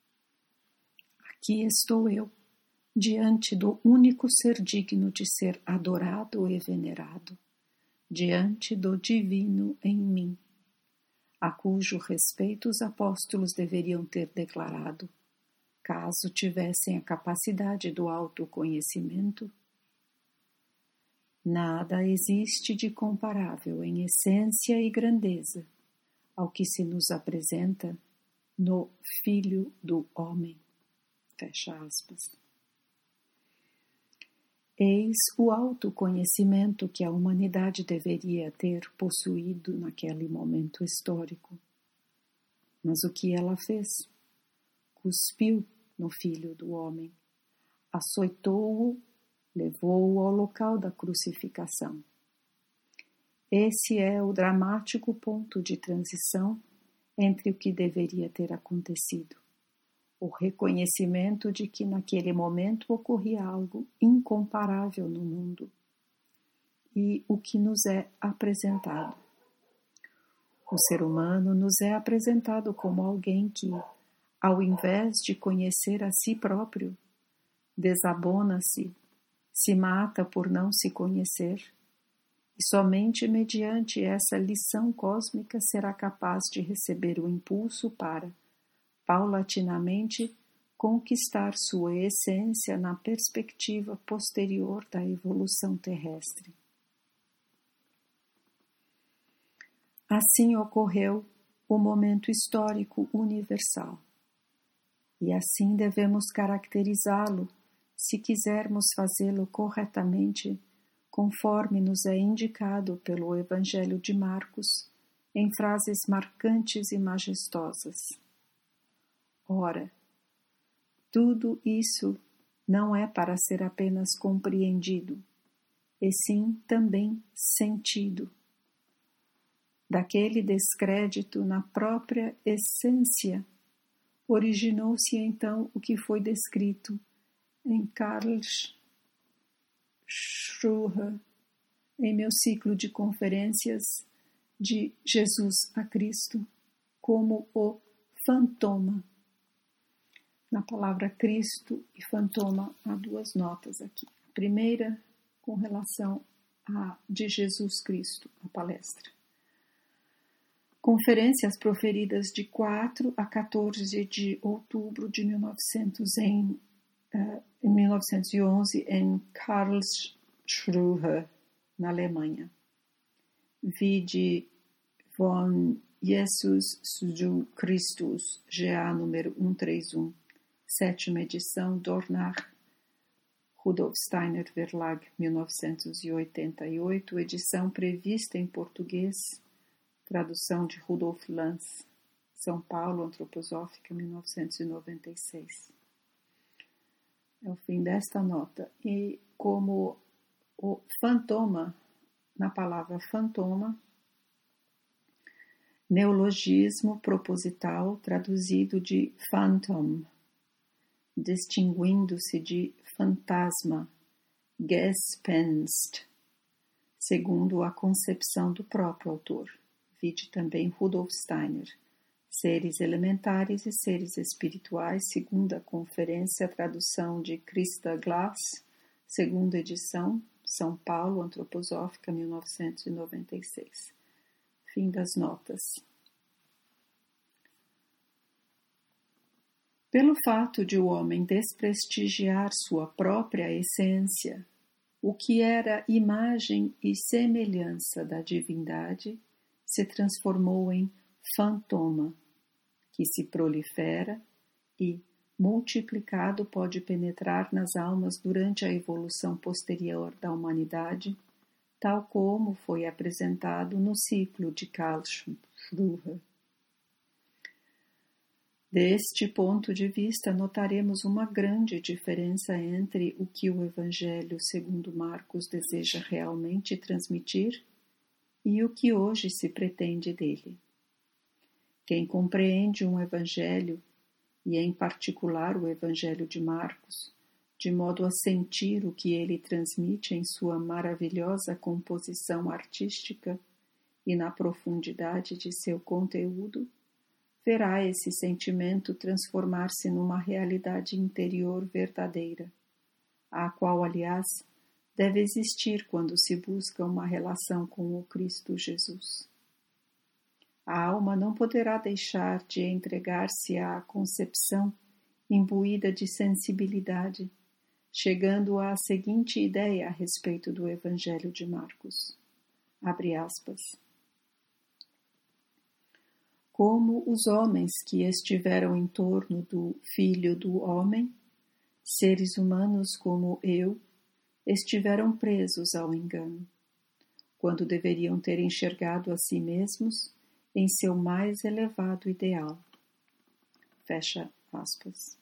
Aqui estou eu, diante do único ser digno de ser adorado e venerado, diante do divino em mim, a cujo respeito os apóstolos deveriam ter declarado, caso tivessem a capacidade do autoconhecimento, nada existe de comparável em essência e grandeza ao que se nos apresenta no Filho do Homem. Fecha aspas. Eis o autoconhecimento que a humanidade deveria ter possuído naquele momento histórico. Mas o que ela fez? Cuspiu no Filho do Homem, açoitou-o, levou-o ao local da crucificação. Esse é o dramático ponto de transição entre o que deveria ter acontecido. O reconhecimento de que naquele momento ocorria algo incomparável no mundo e o que nos é apresentado. O ser humano nos é apresentado como alguém que, ao invés de conhecer a si próprio, desabona-se, se mata por não se conhecer, e somente mediante essa lição cósmica será capaz de receber o impulso para, paulatinamente, conquistar sua essência na perspectiva posterior da evolução terrestre. Assim ocorreu o momento histórico universal, e assim devemos caracterizá-lo se quisermos fazê-lo corretamente, conforme nos é indicado pelo Evangelho de Marcos, em frases marcantes e majestosas. Ora, tudo isso não é para ser apenas compreendido, e sim também sentido. Daquele descrédito na própria essência, Originou-se então o que foi descrito em Karlsruhe, em meu ciclo de conferências de Jesus a Cristo, como o fantoma. Na palavra Cristo e fantoma há duas notas aqui. A primeira com relação a de Jesus Cristo, a palestra. Conferências proferidas de quatro a quatorze de outubro de mil e novecentos em, uh, em mil novecentos e onze em Karlsruhe, na Alemanha. Vide von Jesus zu Christus, G A número cento e trinta e um, sétima edição, Dornach, Rudolf Steiner Verlag, mil novecentos e oitenta e oito, edição prevista em português, tradução de Rudolf Lanz, São Paulo, Antroposófica, mil novecentos e noventa e seis. É o fim desta nota. E como o fantoma, na palavra fantoma, neologismo proposital traduzido de phantom, distinguindo-se de fantasma, Gespenst, segundo a concepção do próprio autor. Vide também Rudolf Steiner, Seres Elementares e Seres Espirituais, segunda conferência, tradução de Christa Glass, segunda edição, São Paulo, Antroposófica, mil novecentos e noventa e seis. Fim das notas. Pelo fato de o homem desprestigiar sua própria essência, o que era imagem e semelhança da divindade se transformou em fantoma, que se prolifera e, multiplicado, pode penetrar nas almas durante a evolução posterior da humanidade, tal como foi apresentado no ciclo de Karlsruhe. Deste ponto de vista, notaremos uma grande diferença entre o que o Evangelho segundo Marcos deseja realmente transmitir e o que hoje se pretende dele. Quem compreende um Evangelho, e em particular o Evangelho de Marcos, de modo a sentir o que ele transmite em sua maravilhosa composição artística e na profundidade de seu conteúdo, verá esse sentimento transformar-se numa realidade interior verdadeira, a qual, aliás, deve existir quando se busca uma relação com o Cristo Jesus. A alma não poderá deixar de entregar-se à concepção imbuída de sensibilidade, chegando à seguinte ideia a respeito do Evangelho de Marcos. Abre aspas. Como os homens que estiveram em torno do Filho do Homem, seres humanos como eu, estiveram presos ao engano, quando deveriam ter enxergado a si mesmos em seu mais elevado ideal. Fecha aspas.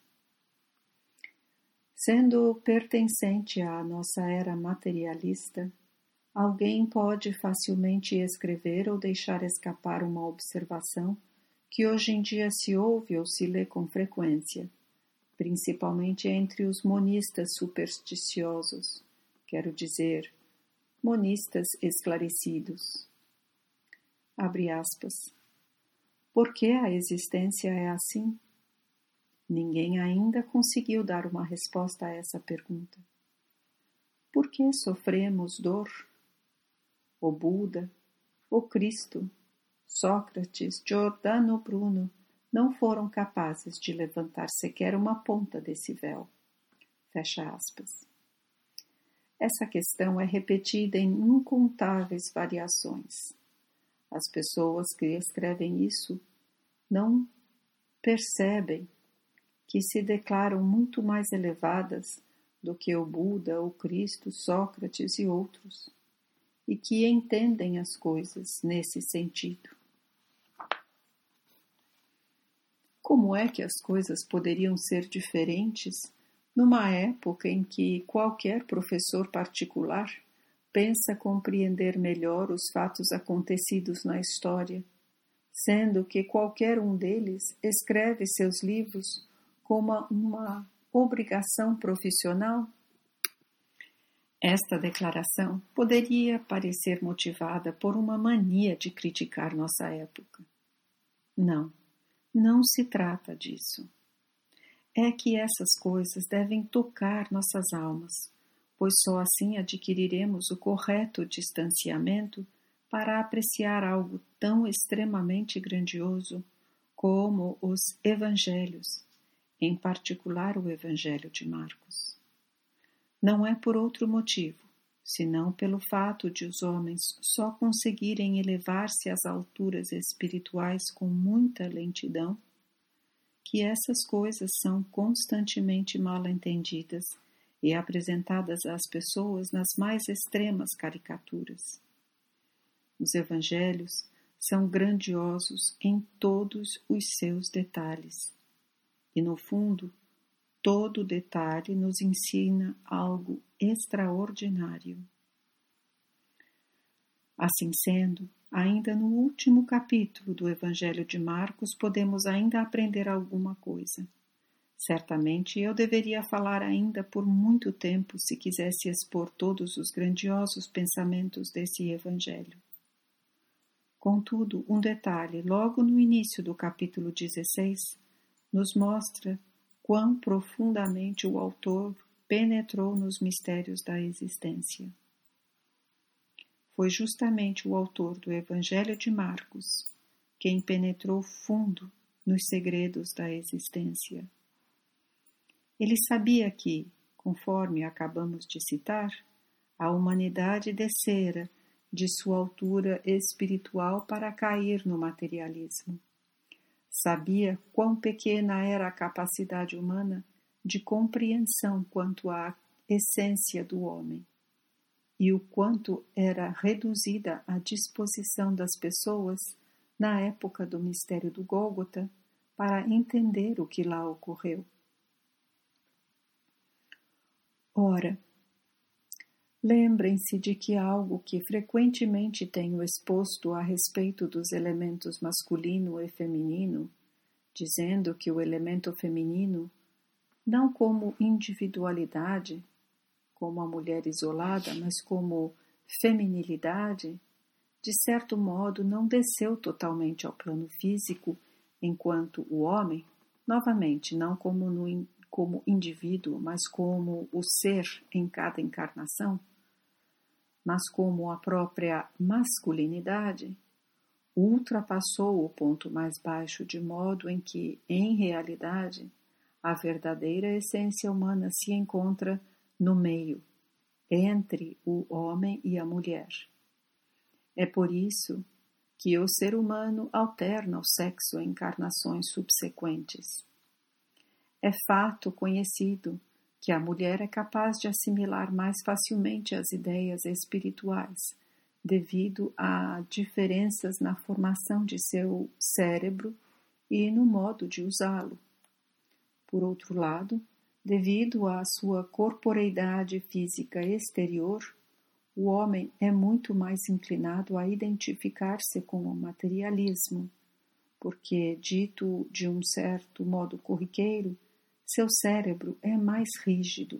Sendo pertencente à nossa era materialista, alguém pode facilmente escrever ou deixar escapar uma observação que hoje em dia se ouve ou se lê com frequência, principalmente entre os monistas supersticiosos, quero dizer, monistas esclarecidos. Abre aspas. Por que a existência é assim? Ninguém ainda conseguiu dar uma resposta a essa pergunta. Por que sofremos dor? O Buda, o Cristo, Sócrates, Giordano Bruno não foram capazes de levantar sequer uma ponta desse véu. Fecha aspas. Essa questão é repetida em incontáveis variações. As pessoas que escrevem isso não percebem que se declaram muito mais elevadas do que o Buda, o Cristo, Sócrates e outros, e que entendem as coisas nesse sentido. Como é que as coisas poderiam ser diferentes numa época em que qualquer professor particular pensa compreender melhor os fatos acontecidos na história, sendo que qualquer um deles escreve seus livros como uma obrigação profissional? Esta declaração poderia parecer motivada por uma mania de criticar nossa época. Não, não se trata disso. É que essas coisas devem tocar nossas almas, pois só assim adquiriremos o correto distanciamento para apreciar algo tão extremamente grandioso como os Evangelhos, em particular o Evangelho de Marcos. Não é por outro motivo, senão pelo fato de os homens só conseguirem elevar-se às alturas espirituais com muita lentidão, que essas coisas são constantemente mal entendidas e apresentadas às pessoas nas mais extremas caricaturas. Os evangelhos são grandiosos em todos os seus detalhes, e no fundo, todo detalhe nos ensina algo extraordinário. Assim sendo, ainda no último capítulo do Evangelho de Marcos podemos ainda aprender alguma coisa. Certamente eu deveria falar ainda por muito tempo se quisesse expor todos os grandiosos pensamentos desse Evangelho. Contudo, um detalhe, logo no início do capítulo dezesseis, nos mostra quão profundamente o autor penetrou nos mistérios da existência. Foi justamente o autor do Evangelho de Marcos quem penetrou fundo nos segredos da existência. Ele sabia que, conforme acabamos de citar, a humanidade descera de sua altura espiritual para cair no materialismo. Sabia quão pequena era a capacidade humana de compreensão quanto à essência do homem e o quanto era reduzida a disposição das pessoas na época do mistério do Gólgota para entender o que lá ocorreu. Ora, lembrem-se de que algo que frequentemente tenho exposto a respeito dos elementos masculino e feminino, dizendo que o elemento feminino, não como individualidade, como a mulher isolada, mas como feminilidade, de certo modo não desceu totalmente ao plano físico, enquanto o homem, novamente, não como, no, como indivíduo, mas como o ser em cada encarnação, mas como a própria masculinidade, ultrapassou o ponto mais baixo de modo em que, em realidade, a verdadeira essência humana se encontra no meio, entre o homem e a mulher. É por isso que o ser humano alterna o sexo em encarnações subsequentes. É fato conhecido que a mulher é capaz de assimilar mais facilmente as ideias espirituais, devido a diferenças na formação de seu cérebro e no modo de usá-lo. Por outro lado, devido à sua corporeidade física exterior, o homem é muito mais inclinado a identificar-se com o materialismo, porque, dito de um certo modo corriqueiro, seu cérebro é mais rígido.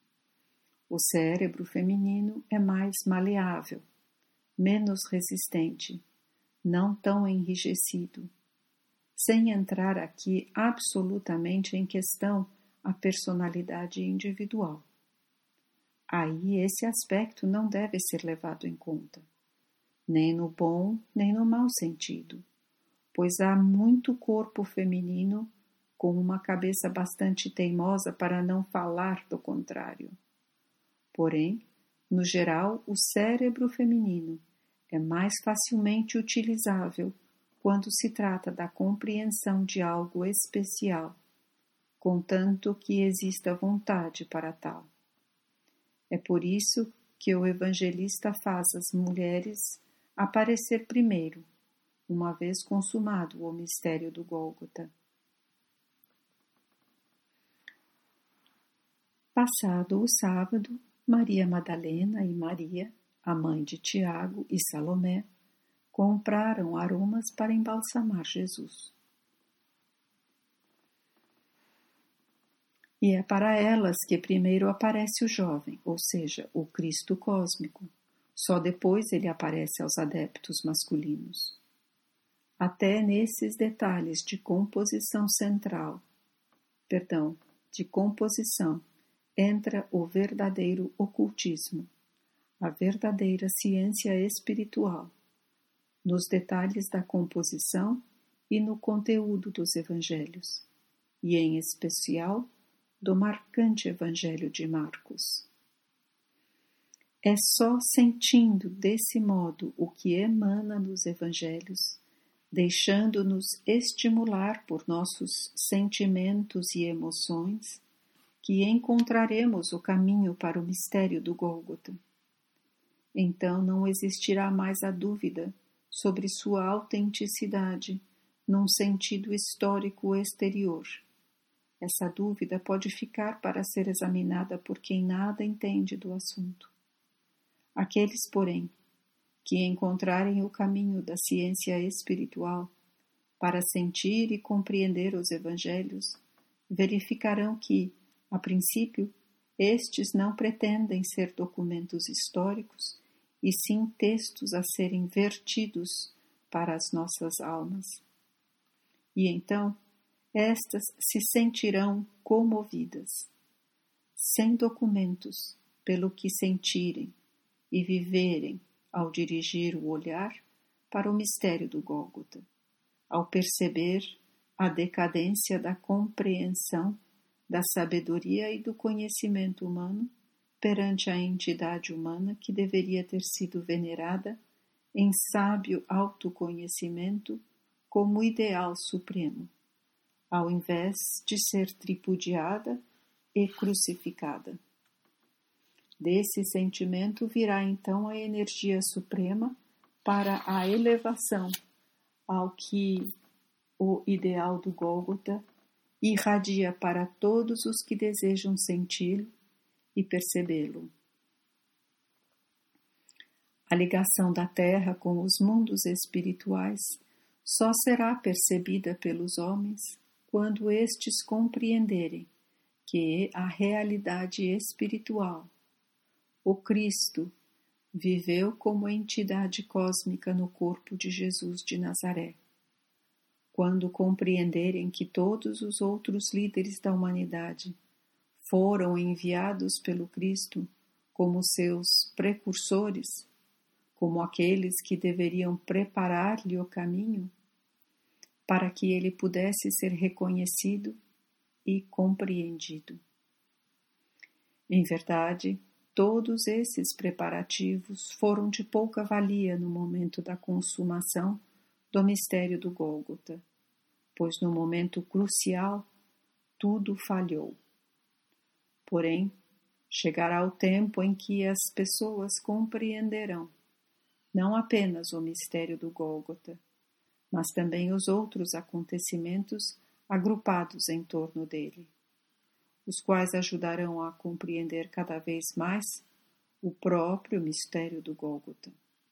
O cérebro feminino é mais maleável, menos resistente, não tão enrijecido, sem entrar aqui absolutamente em questão a personalidade individual. Aí esse aspecto não deve ser levado em conta, nem no bom nem no mau sentido, pois há muito corpo feminino com uma cabeça bastante teimosa para não falar do contrário. Porém, no geral, o cérebro feminino é mais facilmente utilizável quando se trata da compreensão de algo especial, contanto que exista vontade para tal. É por isso que o evangelista faz as mulheres aparecer primeiro, uma vez consumado o mistério do Gólgota. Passado o sábado, Maria Madalena e Maria, a mãe de Tiago e Salomé, compraram aromas para embalsamar Jesus. E é para elas que primeiro aparece o jovem, ou seja, o Cristo cósmico. Só depois ele aparece aos adeptos masculinos. Até nesses detalhes de composição central, perdão, de composição, entra o verdadeiro ocultismo, a verdadeira ciência espiritual, nos detalhes da composição e no conteúdo dos evangelhos, e em especial do marcante Evangelho de Marcos. É só sentindo desse modo o que emana nos evangelhos, deixando-nos estimular por nossos sentimentos e emoções, que encontraremos o caminho para o mistério do Gólgota. Então não existirá mais a dúvida sobre sua autenticidade num sentido histórico exterior. Essa dúvida pode ficar para ser examinada por quem nada entende do assunto. Aqueles, porém, que encontrarem o caminho da ciência espiritual para sentir e compreender os evangelhos, verificarão que, a princípio, estes não pretendem ser documentos históricos, e sim textos a serem vertidos para as nossas almas. E então, estas se sentirão comovidas, sem documentos, pelo que sentirem e viverem ao dirigir o olhar para o mistério do Gólgota, ao perceber a decadência da compreensão, da sabedoria e do conhecimento humano perante a entidade humana que deveria ter sido venerada em sábio autoconhecimento como ideal supremo, ao invés de ser tripudiada e crucificada. Desse sentimento virá então a energia suprema para a elevação ao que o ideal do Gólgota irradia para todos os que desejam senti-lo e percebê-lo. A ligação da Terra com os mundos espirituais só será percebida pelos homens quando estes compreenderem que a realidade espiritual, o Cristo, viveu como entidade cósmica no corpo de Jesus de Nazaré. Quando compreenderem que todos os outros líderes da humanidade foram enviados pelo Cristo como seus precursores, como aqueles que deveriam preparar-lhe o caminho, para que ele pudesse ser reconhecido e compreendido. Em verdade, todos esses preparativos foram de pouca valia no momento da consumação do mistério do Gólgota, pois no momento crucial tudo falhou. Porém, chegará o tempo em que as pessoas compreenderão não apenas o mistério do Gólgota, mas também os outros acontecimentos agrupados em torno dele, os quais ajudarão a compreender cada vez mais o próprio mistério do Gólgota.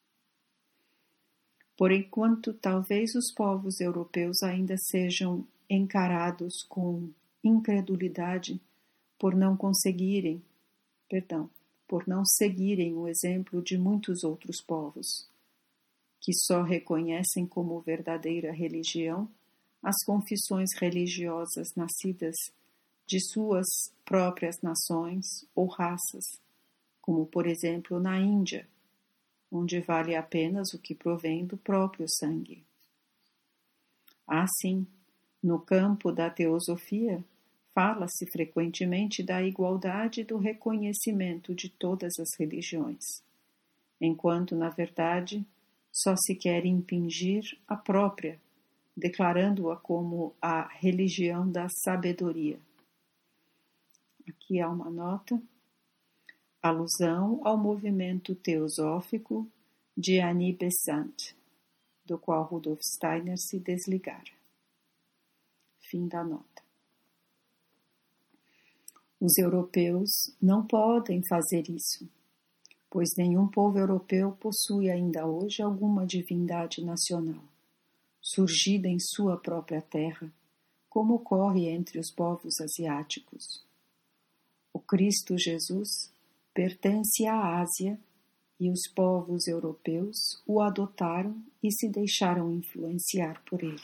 Por enquanto, talvez os povos europeus ainda sejam encarados com incredulidade por não conseguirem, perdão, por não seguirem o exemplo de muitos outros povos, que só reconhecem como verdadeira religião as confissões religiosas nascidas de suas próprias nações ou raças, como por exemplo na Índia, onde vale apenas o que provém do próprio sangue. Assim, no campo da teosofia, fala-se frequentemente da igualdade e do reconhecimento de todas as religiões, enquanto, na verdade, só se quer impingir a própria, declarando-a como a religião da sabedoria. Aqui há uma nota, alusão ao movimento teosófico de Annie Besant, do qual Rudolf Steiner se desligara. Fim da nota. Os europeus não podem fazer isso, pois nenhum povo europeu possui ainda hoje alguma divindade nacional, surgida em sua própria terra, como ocorre entre os povos asiáticos. O Cristo Jesus pertence à Ásia e os povos europeus o adotaram e se deixaram influenciar por ele.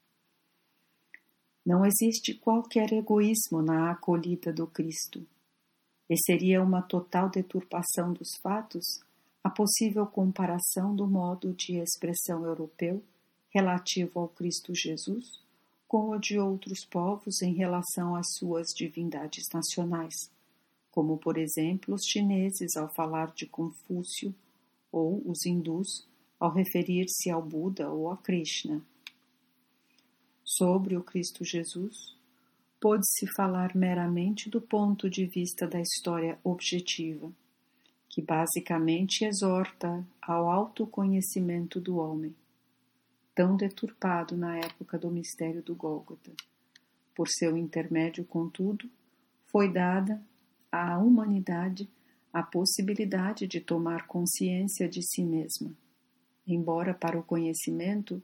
Não existe qualquer egoísmo na acolhida do Cristo, e seria uma total deturpação dos fatos a possível comparação do modo de expressão europeu relativo ao Cristo Jesus com o de outros povos em relação às suas divindades nacionais, como, por exemplo, os chineses ao falar de Confúcio ou os hindus ao referir-se ao Buda ou a Krishna. Sobre o Cristo Jesus, pôde-se falar meramente do ponto de vista da história objetiva, que basicamente exorta ao autoconhecimento do homem, tão deturpado na época do mistério do Gólgota. Por seu intermédio, contudo, foi dada à humanidade a possibilidade de tomar consciência de si mesma, embora para o conhecimento,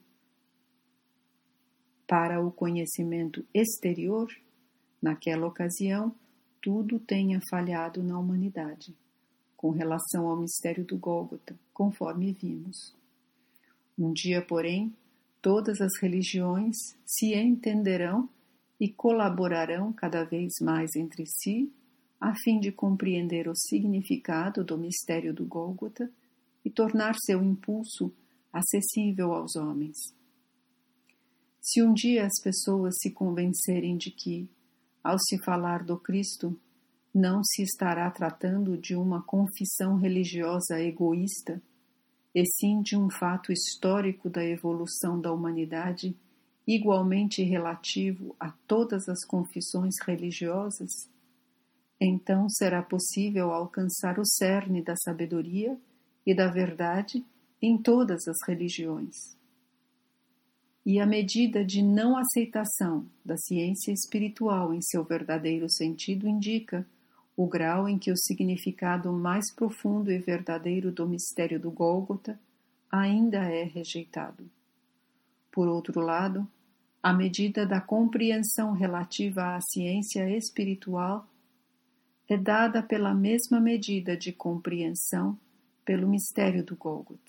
para o conhecimento exterior, naquela ocasião, tudo tenha falhado na humanidade, com relação ao mistério do Gólgota, conforme vimos. Um dia, porém, todas as religiões se entenderão e colaborarão cada vez mais entre si, a fim de compreender o significado do mistério do Gólgota e tornar seu impulso acessível aos homens. Se um dia as pessoas se convencerem de que, ao se falar do Cristo, não se estará tratando de uma confissão religiosa egoísta, e sim de um fato histórico da evolução da humanidade, igualmente relativo a todas as confissões religiosas, então será possível alcançar o cerne da sabedoria e da verdade em todas as religiões. E a medida de não aceitação da ciência espiritual em seu verdadeiro sentido indica o grau em que o significado mais profundo e verdadeiro do mistério do Gólgota ainda é rejeitado. Por outro lado, a medida da compreensão relativa à ciência espiritual é dada pela mesma medida de compreensão pelo mistério do Gólgota.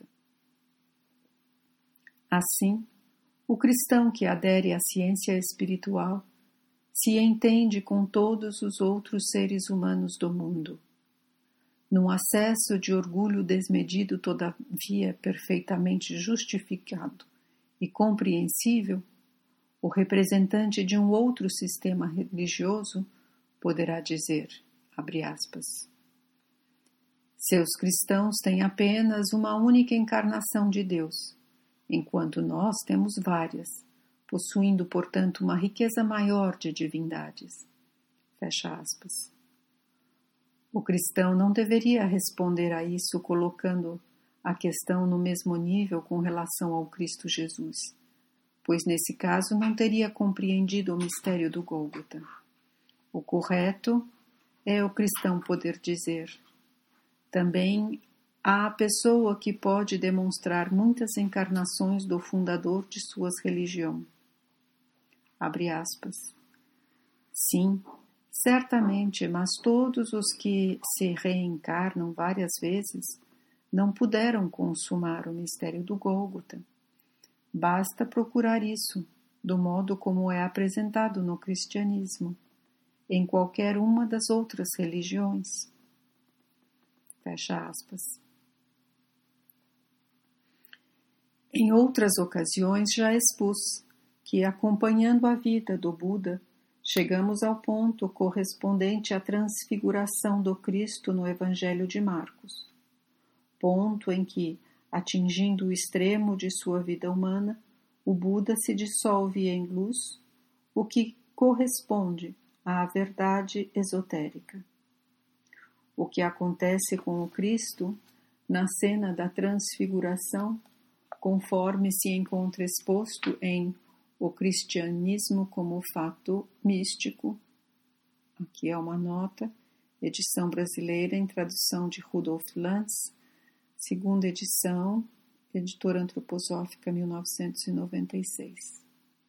Assim, o cristão que adere à ciência espiritual se entende com todos os outros seres humanos do mundo. Num acesso de orgulho desmedido, todavia perfeitamente justificado e compreensível, o representante de um outro sistema religioso poderá dizer, abre aspas, seus cristãos têm apenas uma única encarnação de Deus, enquanto nós temos várias, possuindo, portanto, uma riqueza maior de divindades. Fecha aspas. O cristão não deveria responder a isso colocando a questão no mesmo nível com relação ao Cristo Jesus, pois nesse caso não teria compreendido o mistério do Gólgota. O correto é o cristão poder dizer: também há a pessoa que pode demonstrar muitas encarnações do fundador de suas religiões. Abre aspas. Sim, certamente, mas todos os que se reencarnam várias vezes não puderam consumar o mistério do Gólgota. Basta procurar isso, do modo como é apresentado no cristianismo, em qualquer uma das outras religiões. Fecha aspas. Em outras ocasiões já expus que, acompanhando a vida do Buda, chegamos ao ponto correspondente à transfiguração do Cristo no Evangelho de Marcos, ponto em que, atingindo o extremo de sua vida humana, o Buda se dissolve em luz, o que corresponde à verdade esotérica. O que acontece com o Cristo na cena da transfiguração, conforme se encontra exposto em O Cristianismo como Fato Místico, aqui é uma nota, edição brasileira em tradução de Rudolf Lanz, segunda edição, editora antroposófica, mil novecentos e noventa e seis.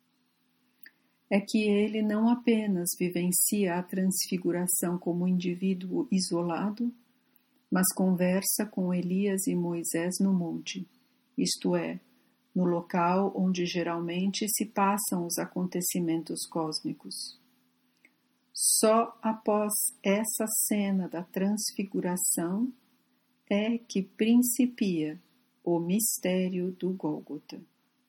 É que ele não apenas vivencia a transfiguração como indivíduo isolado, mas conversa com Elias e Moisés no monte, isto é, no local onde geralmente se passam os acontecimentos cósmicos. Só após essa cena da transfiguração é que principia o mistério do Gólgota.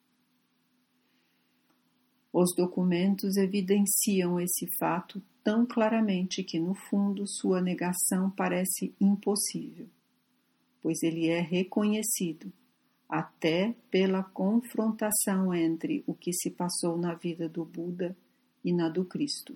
Os documentos evidenciam esse fato tão claramente que, no fundo, sua negação parece impossível, pois ele é reconhecido até pela confrontação entre o que se passou na vida do Buda e na do Cristo.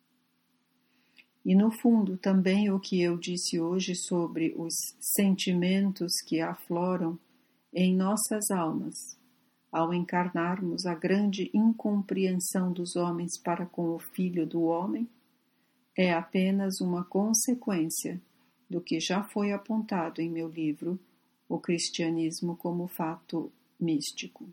E, no fundo, também o que eu disse hoje sobre os sentimentos que afloram em nossas almas ao encarnarmos a grande incompreensão dos homens para com o Filho do Homem, é apenas uma consequência do que já foi apontado em meu livro, O Cristianismo como Fato Místico.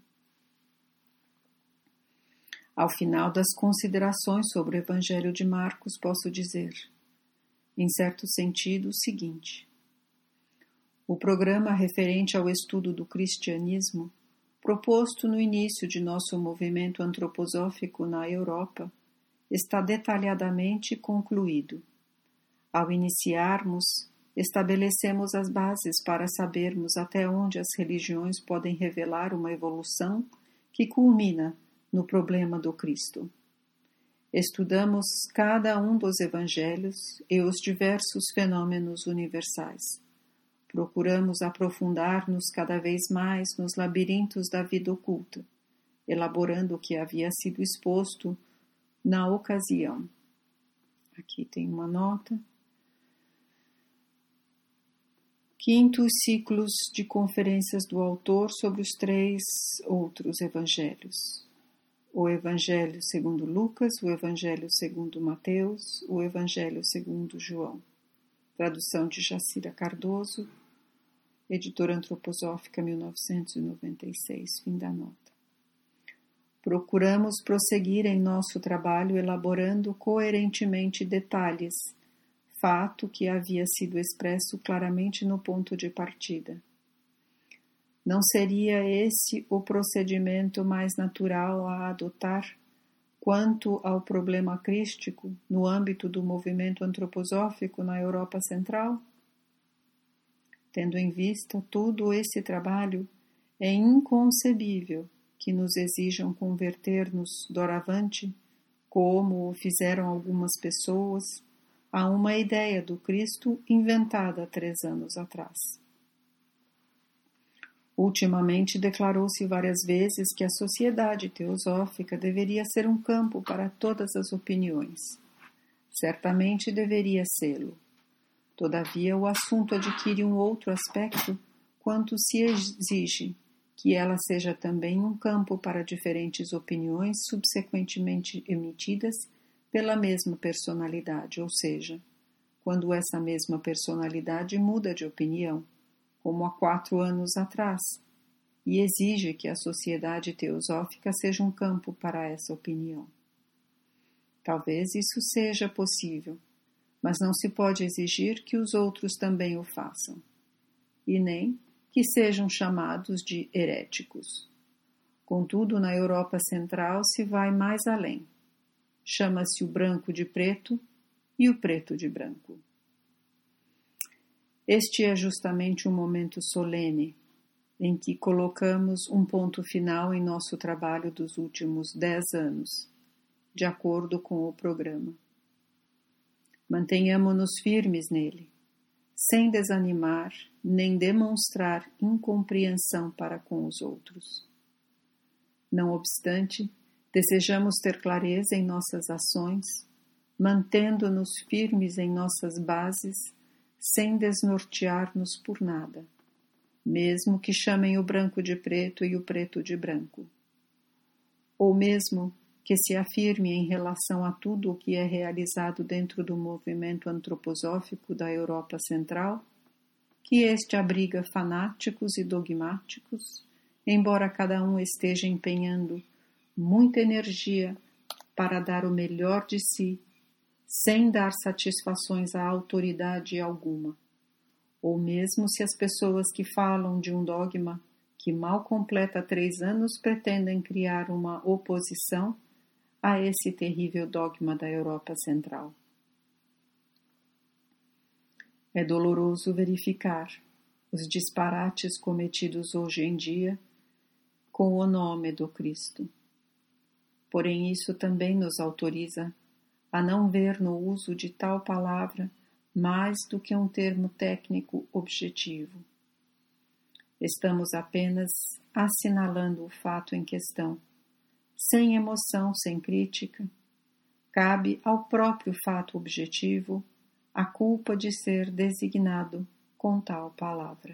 Ao final das considerações sobre o Evangelho de Marcos, posso dizer, em certo sentido, o seguinte: o programa referente ao estudo do cristianismo, proposto no início de nosso movimento antroposófico na Europa, está detalhadamente concluído. Ao iniciarmos, estabelecemos as bases para sabermos até onde as religiões podem revelar uma evolução que culmina no problema do Cristo. Estudamos cada um dos evangelhos e os diversos fenômenos universais. Procuramos aprofundar-nos cada vez mais nos labirintos da vida oculta, elaborando o que havia sido exposto na ocasião. Aqui tem uma nota. Quintos ciclos de conferências do autor sobre os três outros evangelhos. O Evangelho segundo Lucas, o Evangelho segundo Mateus, o Evangelho segundo João. Tradução de Jacira Cardoso, editora antroposófica, mil novecentos e noventa e seis, fim da nota. Procuramos prosseguir em nosso trabalho elaborando coerentemente detalhes, fato que havia sido expresso claramente no ponto de partida. Não seria esse o procedimento mais natural a adotar quanto ao problema crístico no âmbito do movimento antroposófico na Europa Central? Tendo em vista todo esse trabalho, é inconcebível que nos exijam converter-nos doravante, como o fizeram algumas pessoas, a uma ideia do Cristo inventada três anos atrás. Ultimamente declarou-se várias vezes que a sociedade teosófica deveria ser um campo para todas as opiniões. Certamente deveria sê-lo. Todavia, o assunto adquire um outro aspecto quando se exige que ela seja também um campo para diferentes opiniões subsequentemente emitidas pela mesma personalidade, ou seja, quando essa mesma personalidade muda de opinião, como há quatro anos atrás, e exige que a sociedade teosófica seja um campo para essa opinião. Talvez isso seja possível, mas não se pode exigir que os outros também o façam, e nem que sejam chamados de heréticos. Contudo, na Europa Central se vai mais além. Chama-se o branco de preto e o preto de branco. Este é justamente um momento solene em que colocamos um ponto final em nosso trabalho dos últimos dez anos, de acordo com o programa. Mantenhamo-nos firmes nele, sem desanimar nem demonstrar incompreensão para com os outros. Não obstante, desejamos ter clareza em nossas ações, mantendo-nos firmes em nossas bases, sem desnortear-nos por nada, mesmo que chamem o branco de preto e o preto de branco, ou mesmo que se afirme em relação a tudo o que é realizado dentro do movimento antroposófico da Europa Central, que este abriga fanáticos e dogmáticos, embora cada um esteja empenhando muita energia para dar o melhor de si, sem dar satisfações a autoridade alguma. Ou mesmo se as pessoas que falam de um dogma que mal completa três anos pretendem criar uma oposição a esse terrível dogma da Europa Central. É doloroso verificar os disparates cometidos hoje em dia com o nome do Cristo. Porém, isso também nos autoriza a não ver no uso de tal palavra mais do que um termo técnico objetivo. Estamos apenas assinalando o fato em questão, sem emoção, sem crítica. Cabe ao próprio fato objetivo a culpa de ser designado com tal palavra.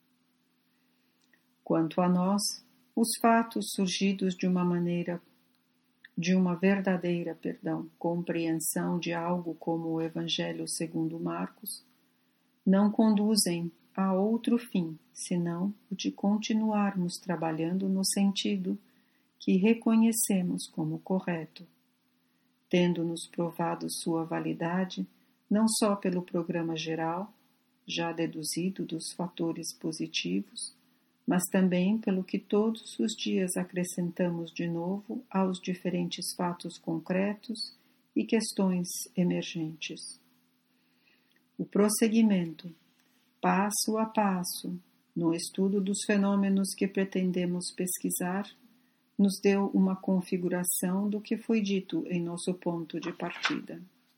Quanto a nós, os fatos surgidos de uma maneira, de uma verdadeira, perdão, compreensão de algo como o Evangelho segundo Marcos, não conduzem a outro fim, senão o de continuarmos trabalhando no sentido que reconhecemos como correto, tendo-nos provado sua validade não só pelo programa geral, já deduzido dos fatores positivos, mas também pelo que todos os dias acrescentamos de novo aos diferentes fatos concretos e questões emergentes. O prosseguimento, passo a passo, no estudo dos fenômenos que pretendemos pesquisar, nos deu uma configuração do que foi dito em nosso ponto de partida.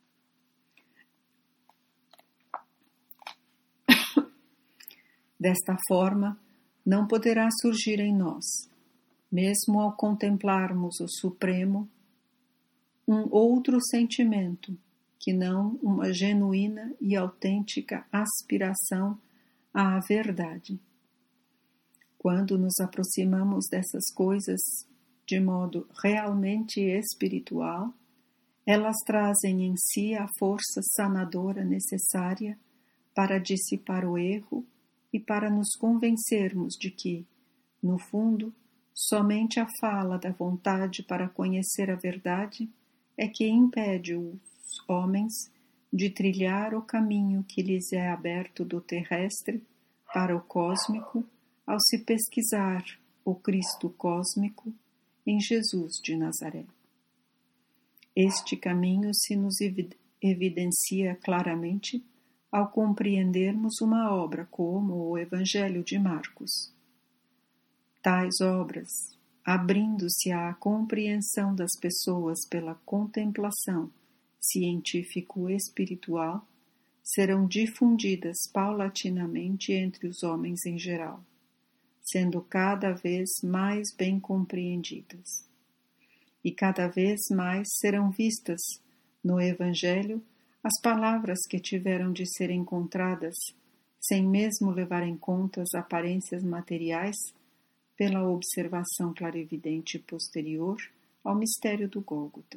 Desta forma, não poderá surgir em nós, mesmo ao contemplarmos o Supremo, um outro sentimento que não uma genuína e autêntica aspiração à verdade. Quando nos aproximamos dessas coisas de modo realmente espiritual, elas trazem em si a força sanadora necessária para dissipar o erro e para nos convencermos de que, no fundo, somente a fala da vontade para conhecer a verdade é que impede os homens de trilhar o caminho que lhes é aberto do terrestre para o cósmico ao se pesquisar o Cristo cósmico em Jesus de Nazaré. Este caminho se nos evidencia claramente ao compreendermos uma obra como o Evangelho de Marcos. Tais obras, abrindo-se à compreensão das pessoas pela contemplação científico-espiritual, serão difundidas paulatinamente entre os homens em geral, sendo cada vez mais bem compreendidas. E cada vez mais serão vistas no Evangelho as palavras que tiveram de ser encontradas, sem mesmo levar em conta as aparências materiais, pela observação clarividente posterior ao mistério do Gólgota.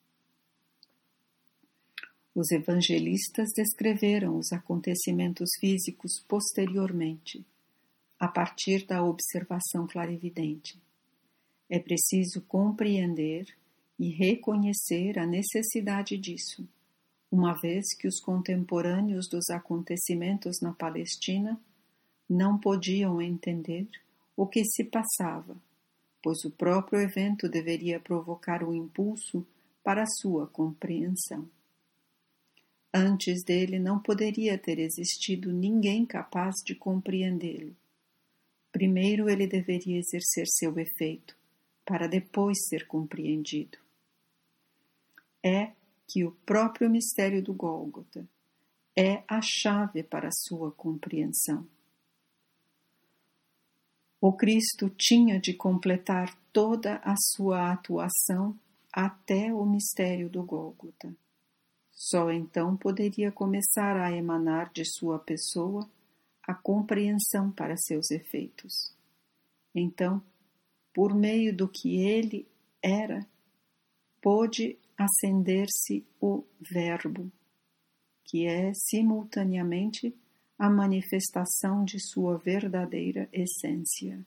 Os evangelistas descreveram os acontecimentos físicos posteriormente, a partir da observação clarividente. É preciso compreender e reconhecer a necessidade disso, uma vez que os contemporâneos dos acontecimentos na Palestina não podiam entender o que se passava, pois o próprio evento deveria provocar o impulso para a sua compreensão. Antes dele não poderia ter existido ninguém capaz de compreendê-lo. Primeiro ele deveria exercer seu efeito, para depois ser compreendido. É que o próprio mistério do Gólgota é a chave para a sua compreensão. O Cristo tinha de completar toda a sua atuação até o mistério do Gólgota. Só então poderia começar a emanar de sua pessoa a compreensão para seus efeitos. Então, por meio do que ele era, pôde acender-se o Verbo, que é simultaneamente a manifestação de sua verdadeira essência.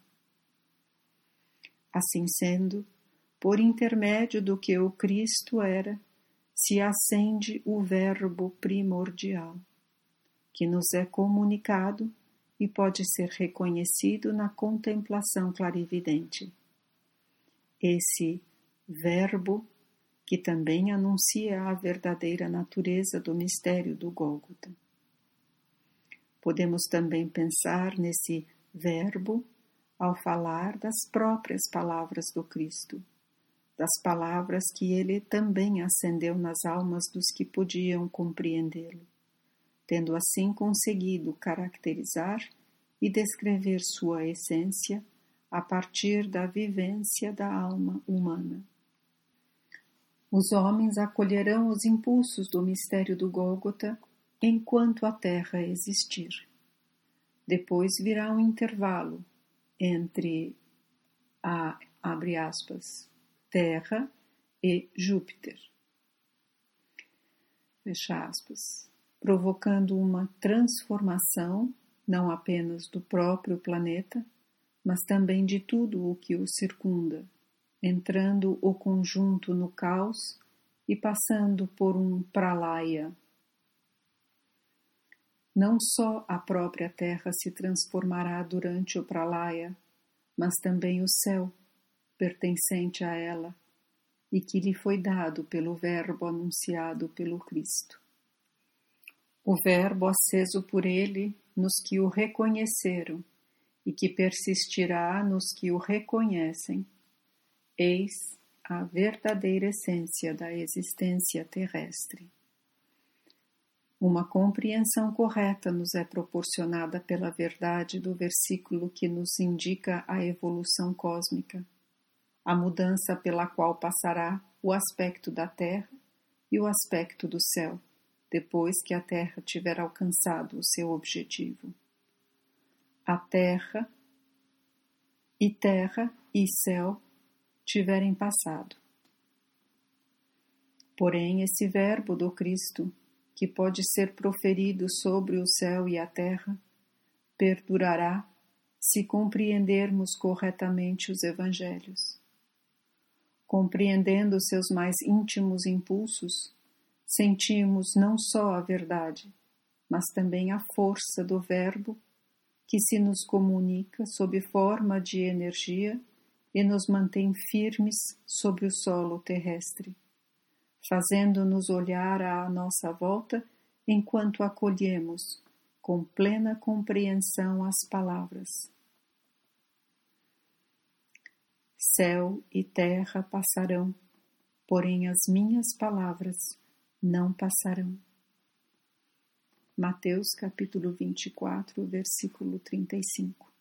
Assim sendo, por intermédio do que o Cristo era, se acende o Verbo primordial, que nos é comunicado e pode ser reconhecido na contemplação clarividente. Esse Verbo, que também anuncia a verdadeira natureza do mistério do Gólgota. Podemos também pensar nesse Verbo ao falar das próprias palavras do Cristo, das palavras que ele também acendeu nas almas dos que podiam compreendê-lo, tendo assim conseguido caracterizar e descrever sua essência a partir da vivência da alma humana. Os homens acolherão os impulsos do mistério do Gólgota enquanto a Terra existir. Depois virá um intervalo entre a, abre aspas, Terra e Júpiter, fecha aspas, provocando uma transformação não apenas do próprio planeta, mas também de tudo o que o circunda, entrando o conjunto no caos e passando por um pralaya. Não só a própria Terra se transformará durante o pralaya, mas também o céu, pertencente a ela, e que lhe foi dado pelo Verbo anunciado pelo Cristo. O Verbo aceso por ele nos que o reconheceram e que persistirá nos que o reconhecem, eis a verdadeira essência da existência terrestre. Uma compreensão correta nos é proporcionada pela verdade do versículo que nos indica a evolução cósmica, a mudança pela qual passará o aspecto da Terra e o aspecto do céu, depois que a Terra tiver alcançado o seu objetivo. A Terra e Terra e céu tiverem passado. Porém, esse Verbo do Cristo, que pode ser proferido sobre o céu e a terra, perdurará se compreendermos corretamente os Evangelhos. Compreendendo seus mais íntimos impulsos, sentimos não só a verdade, mas também a força do Verbo que se nos comunica sob forma de energia e nos mantém firmes sobre o solo terrestre, fazendo-nos olhar à nossa volta enquanto acolhemos, com plena compreensão, as palavras. Céu e terra passarão, porém as minhas palavras não passarão. Mateus capítulo vinte e quatro, versículo trinta e cinco.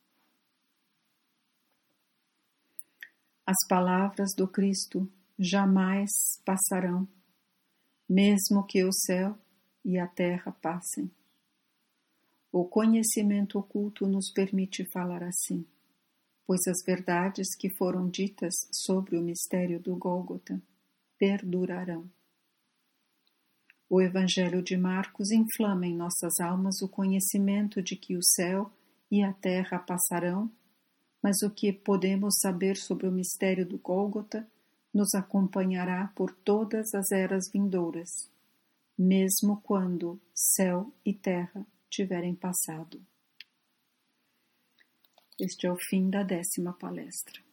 As palavras do Cristo jamais passarão, mesmo que o céu e a terra passem. O conhecimento oculto nos permite falar assim, pois as verdades que foram ditas sobre o mistério do Gólgota perdurarão. O Evangelho de Marcos inflama em nossas almas o conhecimento de que o céu e a terra passarão, mas o que podemos saber sobre o mistério do Gólgota nos acompanhará por todas as eras vindouras, mesmo quando céu e terra tiverem passado. Este é o fim da décima palestra.